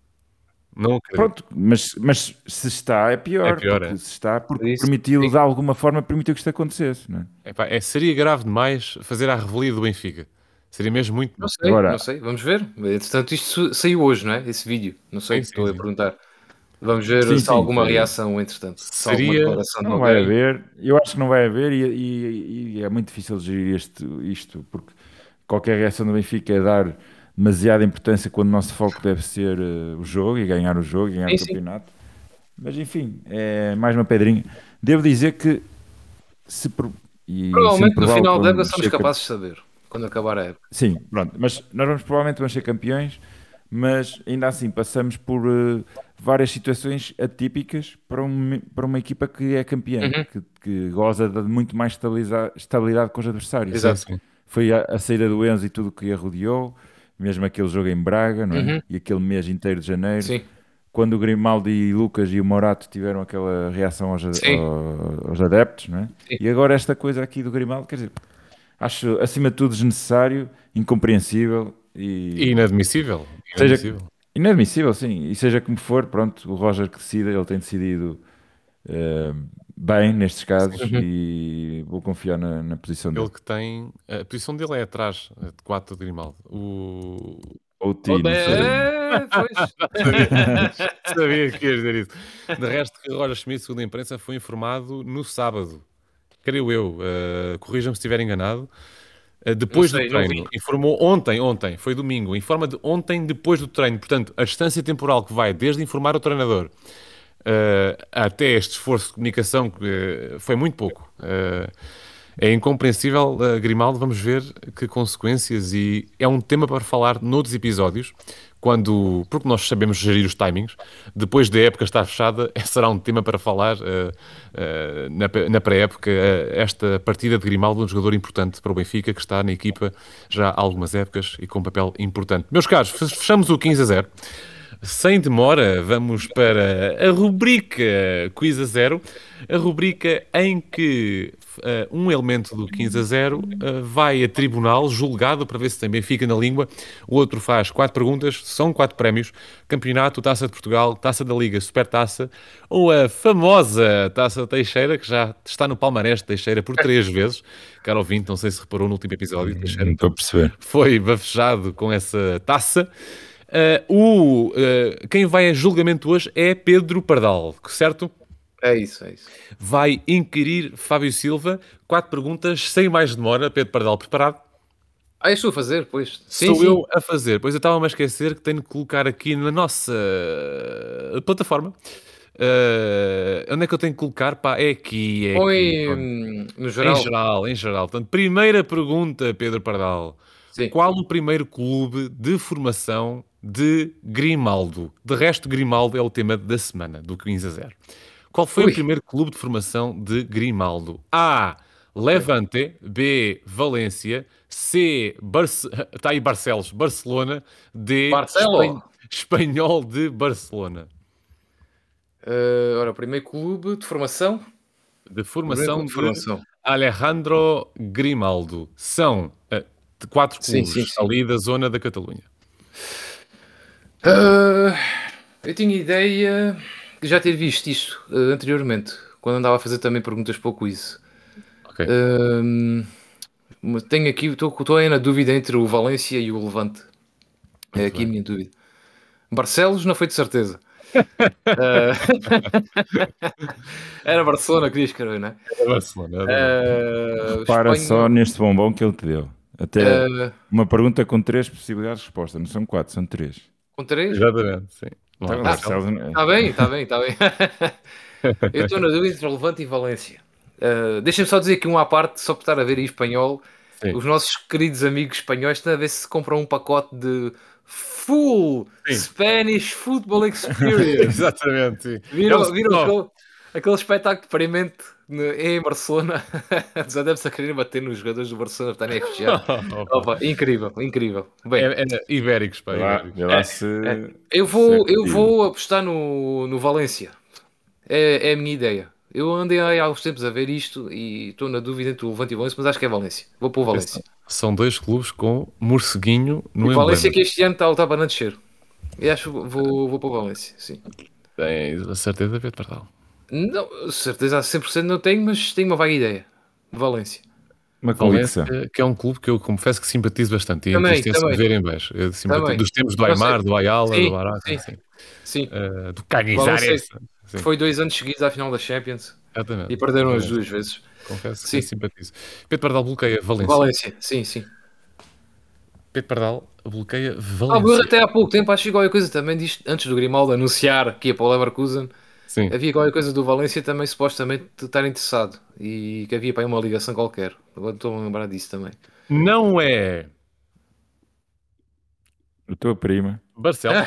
Não acredito. Pronto, mas, mas se está é pior, É pior, porque é. se está porque Isso, permitiu, sim. de alguma forma, permitiu que isto acontecesse, não é? Epá, é, seria grave demais fazer a revelia do Benfica. Seria mesmo muito Não mal. sei, Agora, não sei. Vamos ver. Entretanto, isto saiu hoje, não é? Esse vídeo. Não sei, Sim, sim, estou a sim. perguntar. Vamos ver sim, se há sim, alguma foi- reação, entretanto. Se há alguma Seria. declaração de não vai alguém. haver, eu acho que não vai haver e, e- e é muito difícil de gerir este, isto, porque qualquer reação do Benfica é dar demasiada importância quando o nosso foco deve ser eh, o jogo e ganhar o jogo e ganhar Sim, o sim. campeonato. Mas enfim, é mais uma pedrinha. Devo dizer que se, pro- e sendo Provavelmente no provável final que da época vamos somos ser capazes de saber. Quando acabar a época. sim, pronto, mas nós vamos provavelmente vamos ser campeões, mas ainda assim passamos por eh, várias situações atípicas para, um, para uma equipa que é campeã, Uhum. que, que goza de muito mais estabiliza- estabilidade com os adversários. Exato. Sim, sim. Foi a, a saída do Enzo e tudo o que a rodeou, mesmo aquele jogo em Braga, não é? Uhum. E aquele mês inteiro de janeiro, Sim. quando o Grimaldi e Lucas e o Morato tiveram aquela reação aos, a- Sim. ao- aos adeptos, não é? Sim. E agora esta coisa aqui do Grimaldi, quer dizer, acho acima de tudo desnecessário, incompreensível E e inadmissível. seja Inadmissível. inadmissível, sim. E seja como for, pronto, o Roger que decida, ele tem decidido eh, bem nestes casos Uhum. e vou confiar na, na posição Ele dele. que tem. A posição dele é atrás de quatro de Grimaldo. O. Ou o Ti, Oh, não sei. é, pois. Sabia que ias dizer isso. De resto, que Roger Schmidt, segundo a imprensa, foi informado no sábado. Creio eu. Uh, Corrijam-me se estiver enganado. Uh, depois Não sei, do não treino. vi. Informou ontem, ontem, foi domingo. Informa de ontem, depois do treino. Portanto, a distância temporal que vai desde informar o treinador uh, até este esforço de comunicação que uh, foi muito pouco. Uh, é incompreensível, uh, Grimaldo. Vamos ver que consequências, e é um tema para falar noutros episódios, quando, porque nós sabemos gerir os timings. Depois da época estar fechada, será um tema para falar uh, uh, na, na pré-época. Uh, esta partida de Grimaldo, um jogador importante para o Benfica, que está na equipa já há algumas épocas e com um papel importante. Meus caros, fechamos o quinze a zero. Sem demora, vamos para a rubrica Quiz a Zero, a rubrica em que uh, um elemento do quinze a zero uh, vai a tribunal, julgado, para ver se também fica na língua. O outro faz quatro perguntas, são quatro prémios: campeonato, Taça de Portugal, Taça da Liga, Supertaça, ou a famosa Taça Teixeira, que já está no palmarés de Teixeira por três vezes. Caro ouvinte, não sei se reparou no último episódio, Teixeira Não estou a perceber. foi bafejado com essa taça. Uh, o, uh, quem vai a julgamento hoje é Pedro Pardal, certo? É isso, é isso. Vai inquirir Fábio Silva. Quatro perguntas, sem mais demora. Pedro Pardal, preparado? Ah, eu estou a fazer, pois. Sim, Sou sim. eu a fazer. Pois eu estava-me a esquecer que tenho que colocar aqui na nossa plataforma. Uh, onde é que eu tenho que colocar? Pá, é aqui, é Põe aqui. hum, no geral. Em geral, em geral. Portanto, primeira pergunta, Pedro Pardal. Sim. Qual o primeiro clube de formação de Grimaldo? De resto, Grimaldo é o tema da semana, do quinze a zero. Qual foi Ui. o primeiro clube de formação de Grimaldo? A. Levante. B. Valência. C. Barce... Está aí Barcelos, Barcelona. D. Barcelo. Espan- Espanhol de Barcelona. Uh, ora, primeiro clube de formação. De Primeiro formação clube de de formação. Alejandro Grimaldo. São uh, de quatro Sim, clubes sim, sim. ali da zona da Catalunha. Uh, eu tinha ideia de já ter visto isto uh, anteriormente, quando andava a fazer também perguntas para o quiz. Ok. Uh, mas tenho aqui, estou aí na dúvida entre o Valência e o Levante. É Muito aqui bem. a minha dúvida. Barcelos não foi de certeza. Uh, Era Barcelona, queria escrever, não é? É Barcelona. É Barcelona. Uh, Repara Espanha- só neste bombom que ele te deu. Até uh, uma pergunta com três possibilidades de resposta. Não são quatro, são três. com três? Exatamente, sim. Lá, Então, Barcelos. Barcelos- Está bem, está bem, está bem. Eu estou na dúvida entre Levante e Valência. Uh, Deixem-me só dizer aqui um à parte, só por estar a ver em espanhol. Sim. Os nossos queridos amigos espanhóis estão a ver se compram um pacote de Full Sim. Spanish Football Experience. Exatamente, sim. Viram, É um viram spin-off. aquele, aquele espetáculo de experimento no- em Barcelona? Já deve-se a querer bater nos jogadores do Barcelona que estarem a fechar. Opa. Opa, incrível, incrível. Bem, É, é ibéricos, pá, Vê lá, ibéricos. vê lá se. é, eu vou, se é eu possível. vou apostar no, no Valência. É, é a minha ideia. Eu andei aí há uns tempos a ver isto e estou na dúvida entre o Levante e o Valência, mas acho que é Valência. Vou para o Valência. São dois clubes com morceguinho no O emblema. Valência que este ano está, está para descer. Eu acho que vou, vou para o Valência, sim. Tens a certeza, Pedro Pardal? Não, certeza a cem por cento não tenho, mas tenho uma vaga ideia. Valência. Uma convicção. Valência, que é um clube que eu confesso que simpatizo bastante. E Também, entristece também. ver em baixo. Eu simpatizo- Também. Dos tempos do Não sei. Aimar, do Ayala, Sim, do Barata, sim. assim. Sim. Uh, do Canizares. Sim, Foi dois anos seguidos à final da Champions exatamente. e perderam as Exatamente. duas vezes. Confesso que Sim. simpatizo. Pedro Pardal bloqueia Valência. Valência, sim, sim. Pedro Pardal bloqueia Ah, Valência. até há pouco tempo acho que qualquer coisa também disto, antes do Grimaldo anunciar que ia para o Leverkusen, Sim. havia qualquer coisa do Valência também supostamente estar interessado e que havia para aí uma ligação qualquer. Agora estou a lembrar disso também. Não é A tua prima. Barcelos.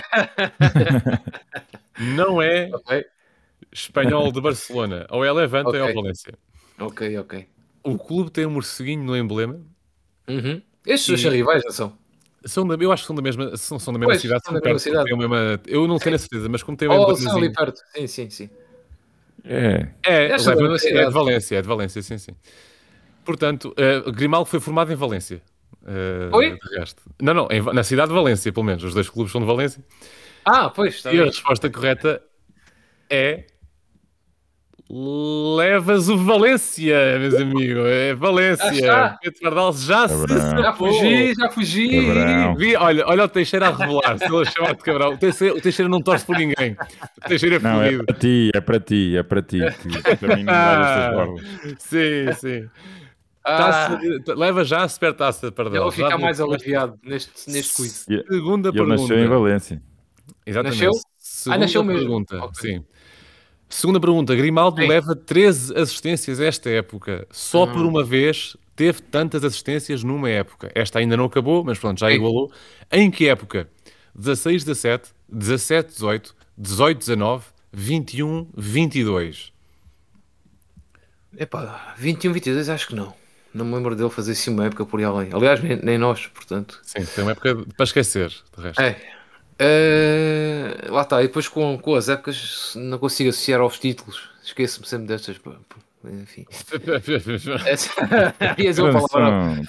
Não é Ok, Espanhol de Barcelona. Ou é Levante ou é Ok. o Valência. ok, ok. O clube tem um morceguinho no emblema. Uhum. Estes dois E- são rivais, não são? São da, eu acho que são da mesma, são, são da mesma Pois, cidade. são São da mesma perto, cidade. têm a mesma- eu não tenho a certeza, mas como tem o Oh, são ali emblemazinho. perto. Sim, sim, sim. É. É, Esta é da Levante mesma é cidade. de Valência, é de Valência, sim, sim. Portanto, uh, Grimaldo foi formado em Valência. Uh, Foi? de resto. Não, não, em Va- na cidade de Valência, pelo menos. Os dois clubes são de Valência. Ah, pois, está E a bem. resposta correta é. Levas o Valência, meus amigos. É Ah, Valência. está. Pedro Pardal já se Cabrão. Já safou. fugi, já fugi. Cabrão. Vi, olha, olha o Teixeira a revelar. Se ele chamar de cabrão. O Teixeira, o Teixeira não torce por ninguém. O Teixeira é Não, é fodido. para ti, é para ti, é para ti. Que para mim não me dá estas borlas. Sim, sim. Ah, Taça de- leva já a supertaça, Pardal. eu vou Já ficar mais bloqueaste. aliviado neste, neste quiz. E- Segunda Ele nasceu em pergunta. Valência. Exatamente. Nasceu? Segunda Ah, nasceu mesmo. pergunta. Ok. Sim. Segunda pergunta. Grimaldo Sim. leva treze assistências esta época. Só por Hum. uma vez teve tantas assistências numa época. Esta ainda não acabou, mas pronto, já Sim. igualou. Em que época? dezasseis dezassete, dezassete dezoito, dezoito dezanove, vinte e um vinte e dois. Epá, vinte e um, vinte e dois acho que não. Não me lembro dele fazer assim uma época por aí além. Aliás, nem, nem nós, portanto. Sim, foi uma época para esquecer, de resto. É. Eh, lá está, e depois com, com as épocas não consigo associar aos títulos. Esqueço-me sempre destas. pá. enfim. Essa... Ia dizer uma palavra.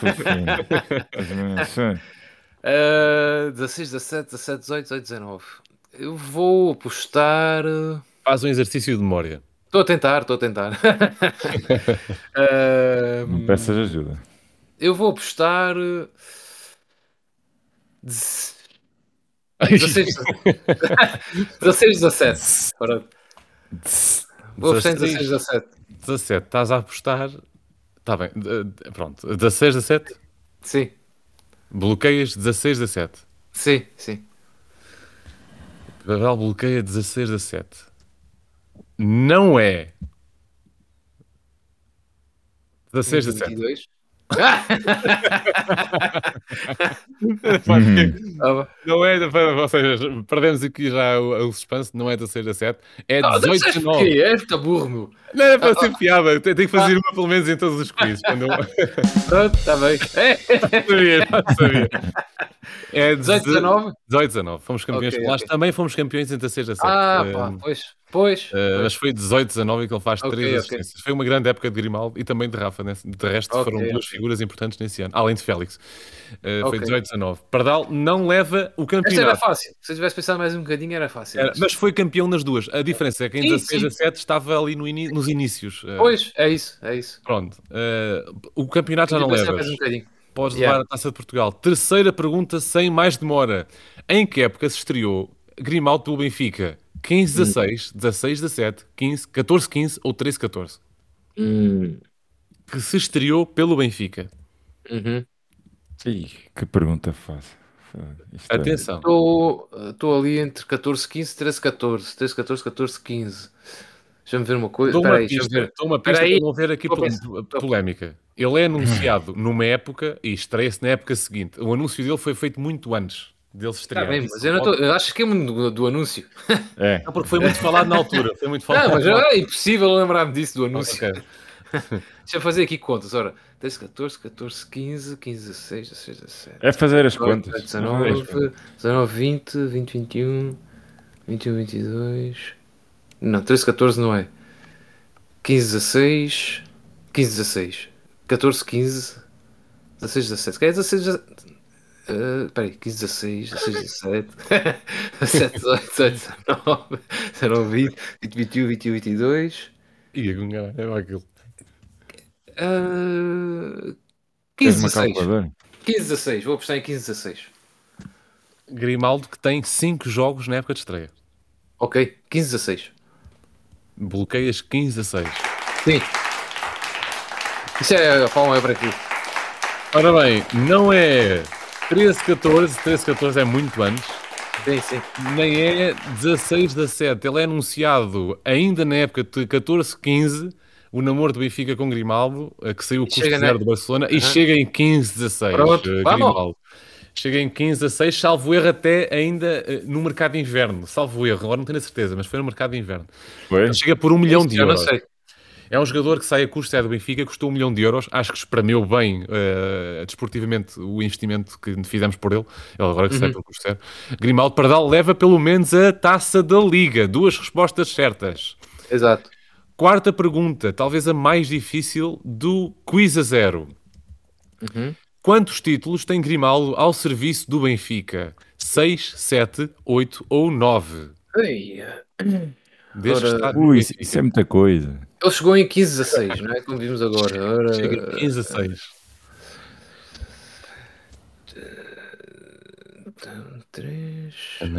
Uh, dezasseis, dezassete, dezassete, dezoito, dezoito, dezanove. Eu vou apostar. Faz um exercício de memória. Estou a tentar, estou a tentar. uh, Não peças ajuda. Eu vou apostar. dezasseis, dezassete. Vou apostar em dezasseis, dezassete. dezassete, estás a apostar. Está bem, pronto. dezasseis, dezassete? Sim. Bloqueias dezasseis, dezassete. Sim, sim. Babel bloqueia dezasseis, dezassete. Não é dezasseis, dezassete. Não é, ou seja, perdemos aqui já o, o suspense, não é dezasseis, dezassete, é dezoito, dezanove. É ficar burro, meu. Não era para ser piada, tenho que fazer uma pelo menos em todos os quizzes. Quando... Pronto, está bem. sabia, sabia. É dezoito, dezanove? dezoito, dezanove. Fomos campeões okay, polares. Okay. Também fomos campeões em dezasseis, dezassete. Ah, pá, uh, pois. Pois, uh, pois. Mas foi dezoito, dezanove que ele faz okay, três assistências. Okay. Foi uma grande época de Grimaldo e também de Rafa. Né? De resto, okay, foram duas okay. figuras importantes nesse ano. Além de Félix. Uh, okay. Foi dezoito, dezanove. Pardal não leva o campeonato. Esta era fácil. Se eu tivesse pensado mais um bocadinho, era fácil. Era, mas foi campeão nas duas. A diferença é que em dezasseis, dezassete estava ali no in... nos inícios. Uh, pois, é isso, é isso. Pronto. Uh, o campeonato já não leva. Mais um bocadinho. Podes levar yeah. a Taça de Portugal. Terceira pergunta, sem mais demora. Em que época se estreou Grimaldo pelo Benfica? quinze, dezasseis, dezasseis, dezassete, quinze, catorze, quinze ou treze, catorze? Hum. Que se estreou pelo Benfica. Uhum. Ih, que pergunta fácil. Isto Atenção. Estou é... ali entre catorze, quinze, treze, catorze. treze, catorze, catorze, quinze. Deixa-me ver uma coisa. Dou uma aí, pista, ver. Dou uma pista para não ver aqui polémica. Ele é anunciado numa época e estreia-se na época seguinte. O anúncio dele foi feito muito antes dele estrear. Tá bem, mas eu, não tô, eu acho que é do, do anúncio. É. Não, porque foi muito falado na altura. Foi muito falado. Não, mas é impossível lembrar-me disso do anúncio. Okay. Deixa eu fazer aqui contas. Ora, treze, catorze, catorze, quinze, quinze, dezasseis, dezasseis, dezassete. É fazer as contas. dezanove, dezanove, vinte, vinte, vinte e um, vinte e um, vinte e dois. Não, treze, catorze não é. quinze, dezasseis. quinze, dezasseis. catorze, quinze. dezasseis, dezassete. Que é dezasseis, dezassete. Uh, peraí, quinze, dezasseis, dezasseis, dezassete. dezassete, dezoito, dezoito, dezanove. dezanove, vinte, vinte, vinte e um, vinte e um, vinte e dois. E agora é aquilo. Uh, quinze, dezasseis. quinze, dezasseis. Vou apostar em quinze, dezasseis. Grimaldo que tem cinco jogos na época de estreia. Ok, quinze, dezasseis. Bloqueias quinze, dezasseis. Sim. Isso é a palma é para aqui. Ora bem, não é treze, catorze. treze, catorze é muito antes. Sim, sim. Nem é dezasseis, dezassete. Ele é anunciado ainda na época de catorze, quinze. O namoro do Benfica com Grimaldo, que saiu o custo zero na... do Barcelona, uhum. E chega em quinze, dezasseis. Pronto, uh, Grimaldo. Chega em quinze, dezasseis, salvo erro até ainda uh, no mercado de inverno. Salvo erro, agora não tenho a certeza, mas foi no mercado de inverno. Foi? Chega por um milhão Isso, de euros. Eu não sei. É um jogador que sai a custo zero do Benfica, custou um milhão de euros. Acho que espremeu bem uh, desportivamente o investimento que fizemos por ele. Ele agora que uhum. sai pelo custo zero. Grimaldo Pardal leva pelo menos a Taça da Liga. Duas respostas certas. Exato. Quarta pergunta, talvez a mais difícil do Quiz a Zero. Uhum. Quantos títulos tem Grimaldo ao serviço do Benfica? seis, sete, oito ou nove? Ei. Desde Ora, que ui, isso, isso é muita coisa. Ele chegou em quinze, dezasseis, não é? Como vimos agora. Ora... Chega em quinze, dezasseis. três...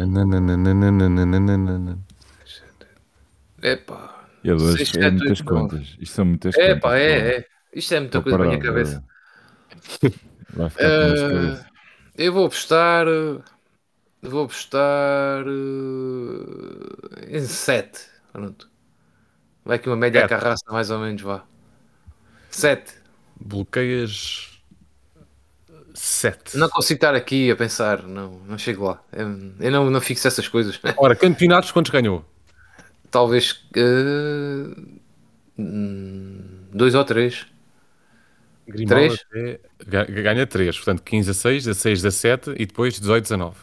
Epá. Eu hoje seis, é muitas oito, contas. Nove. Isto são muitas é, contas. Pá, é, é. Isto é muita coisa para a minha cabeça. Vai ficar com uh, cabeça. Eu vou apostar. Vou apostar. Uh, em sete. Pronto. Vai que uma média é. Carraça, mais ou menos, vá. sete. Bloqueias. sete. Não consigo estar aqui a pensar. Não, não chego lá. Eu, eu não, não fixo essas coisas. Ora, campeonatos, quantos ganhou? Talvez uh, dois ou três. Grimaldo três? Até, ganha três, portanto quinze a seis, dezasseis a sete e depois dezoito a dezanove.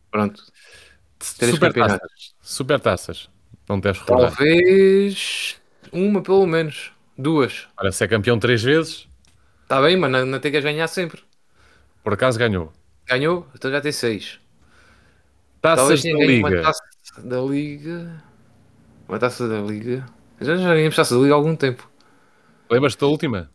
Pronto. Super taças. Super taças. Não deves recordar. Talvez Uma pelo menos. Duas. Para ser campeão três vezes, Está bem, mas não, não tem que ganhar sempre. por acaso ganhou. Ganhou, então já tem seis. Taças Talvez tenha da ganho uma Liga. taça da Liga. Uma taça da Liga. Já já ganhamos taça da Liga há algum tempo. Lembras-te da última?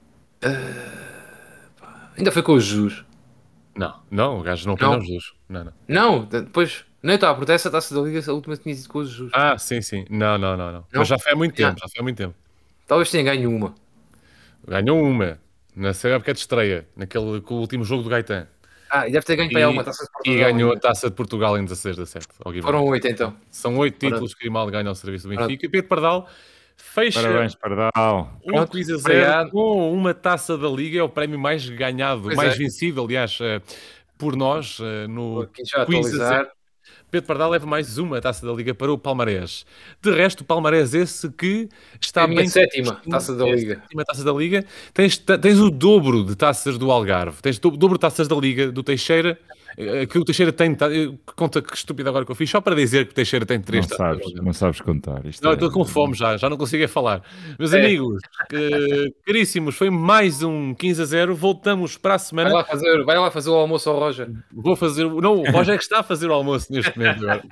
Ainda foi com os Jesus. Não, não, o gajo não apanhou Não. os dois. Não, não. Não, depois. Não estava, porque essa taça da Liga, a última tinha sido com os Jesus. Ah, sim, sim. Não, não, não, não. Mas Não? já foi há muito Já. tempo, já foi há muito tempo. Talvez tenha ganho uma. Ganhou uma na época de estreia, naquele com o último jogo do Gaetan. Ah, e deve ter ganho para ela uma E, taça de e Portugal ganhou a ainda. taça de Portugal em dezasseis de sete ao Foram Guimarães. oito então. São oito Pronto, títulos que Grimaldo ganha ao serviço do pronto. Benfica. E Pedro Pardal fecha Parabéns, Pardal. um Pronto, quiz a zero obrigado. com uma taça da Liga. É o prémio mais ganhado, Pois mais é, vencido, aliás, eh, por nós eh, vou no aqui já quiz a zero. atualizar. Pedro Pardal leva mais uma taça da Liga para o Palmarés. De resto, o Palmarés esse que É está a minha bem sétima composto, taça da é a Liga. sétima taça da Liga. Tens, tens o dobro de taças do Algarve. Tens o dobro de taças da Liga do Teixeira. eh, Que o Teixeira tem. ta- eh, Conta que estúpido agora que eu fiz, só para dizer que o Teixeira tem três Não taças do sabes, Algarve. não sabes contar. Isto Não, é... estou com fome já, já não consigo é falar. Meus É, amigos, que- caríssimos, foi mais um quinze a zero. Voltamos para a vai semana. lá fazer, vai lá fazer o almoço ao Roger. Vou fazer. Não, o Roger é que está a fazer o almoço neste momento agora.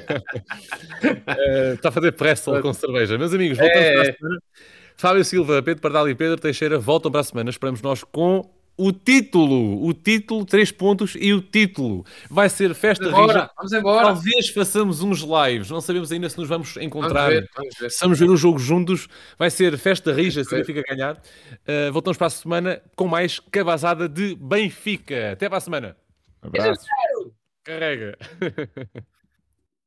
Eh, está a fazer pretzel com cerveja. Meus amigos, voltamos para a É, é. semana. Fábio Silva, Pedro Pardal e Pedro Teixeira voltam para a semana. Esperamos nós com o título. O título, três pontos e o título. Vai ser Vamos festa rija. embora, vamos embora. Talvez façamos uns lives. Não sabemos ainda se nos vamos Vamos encontrar. ver, vamos ver. Se vamos ver o jogo juntos. Vai ser festa rija se o ver. Benfica ganhar. Uh, voltamos para a semana com mais cabazada de Benfica. Até para a semana. Abraço. Carrega.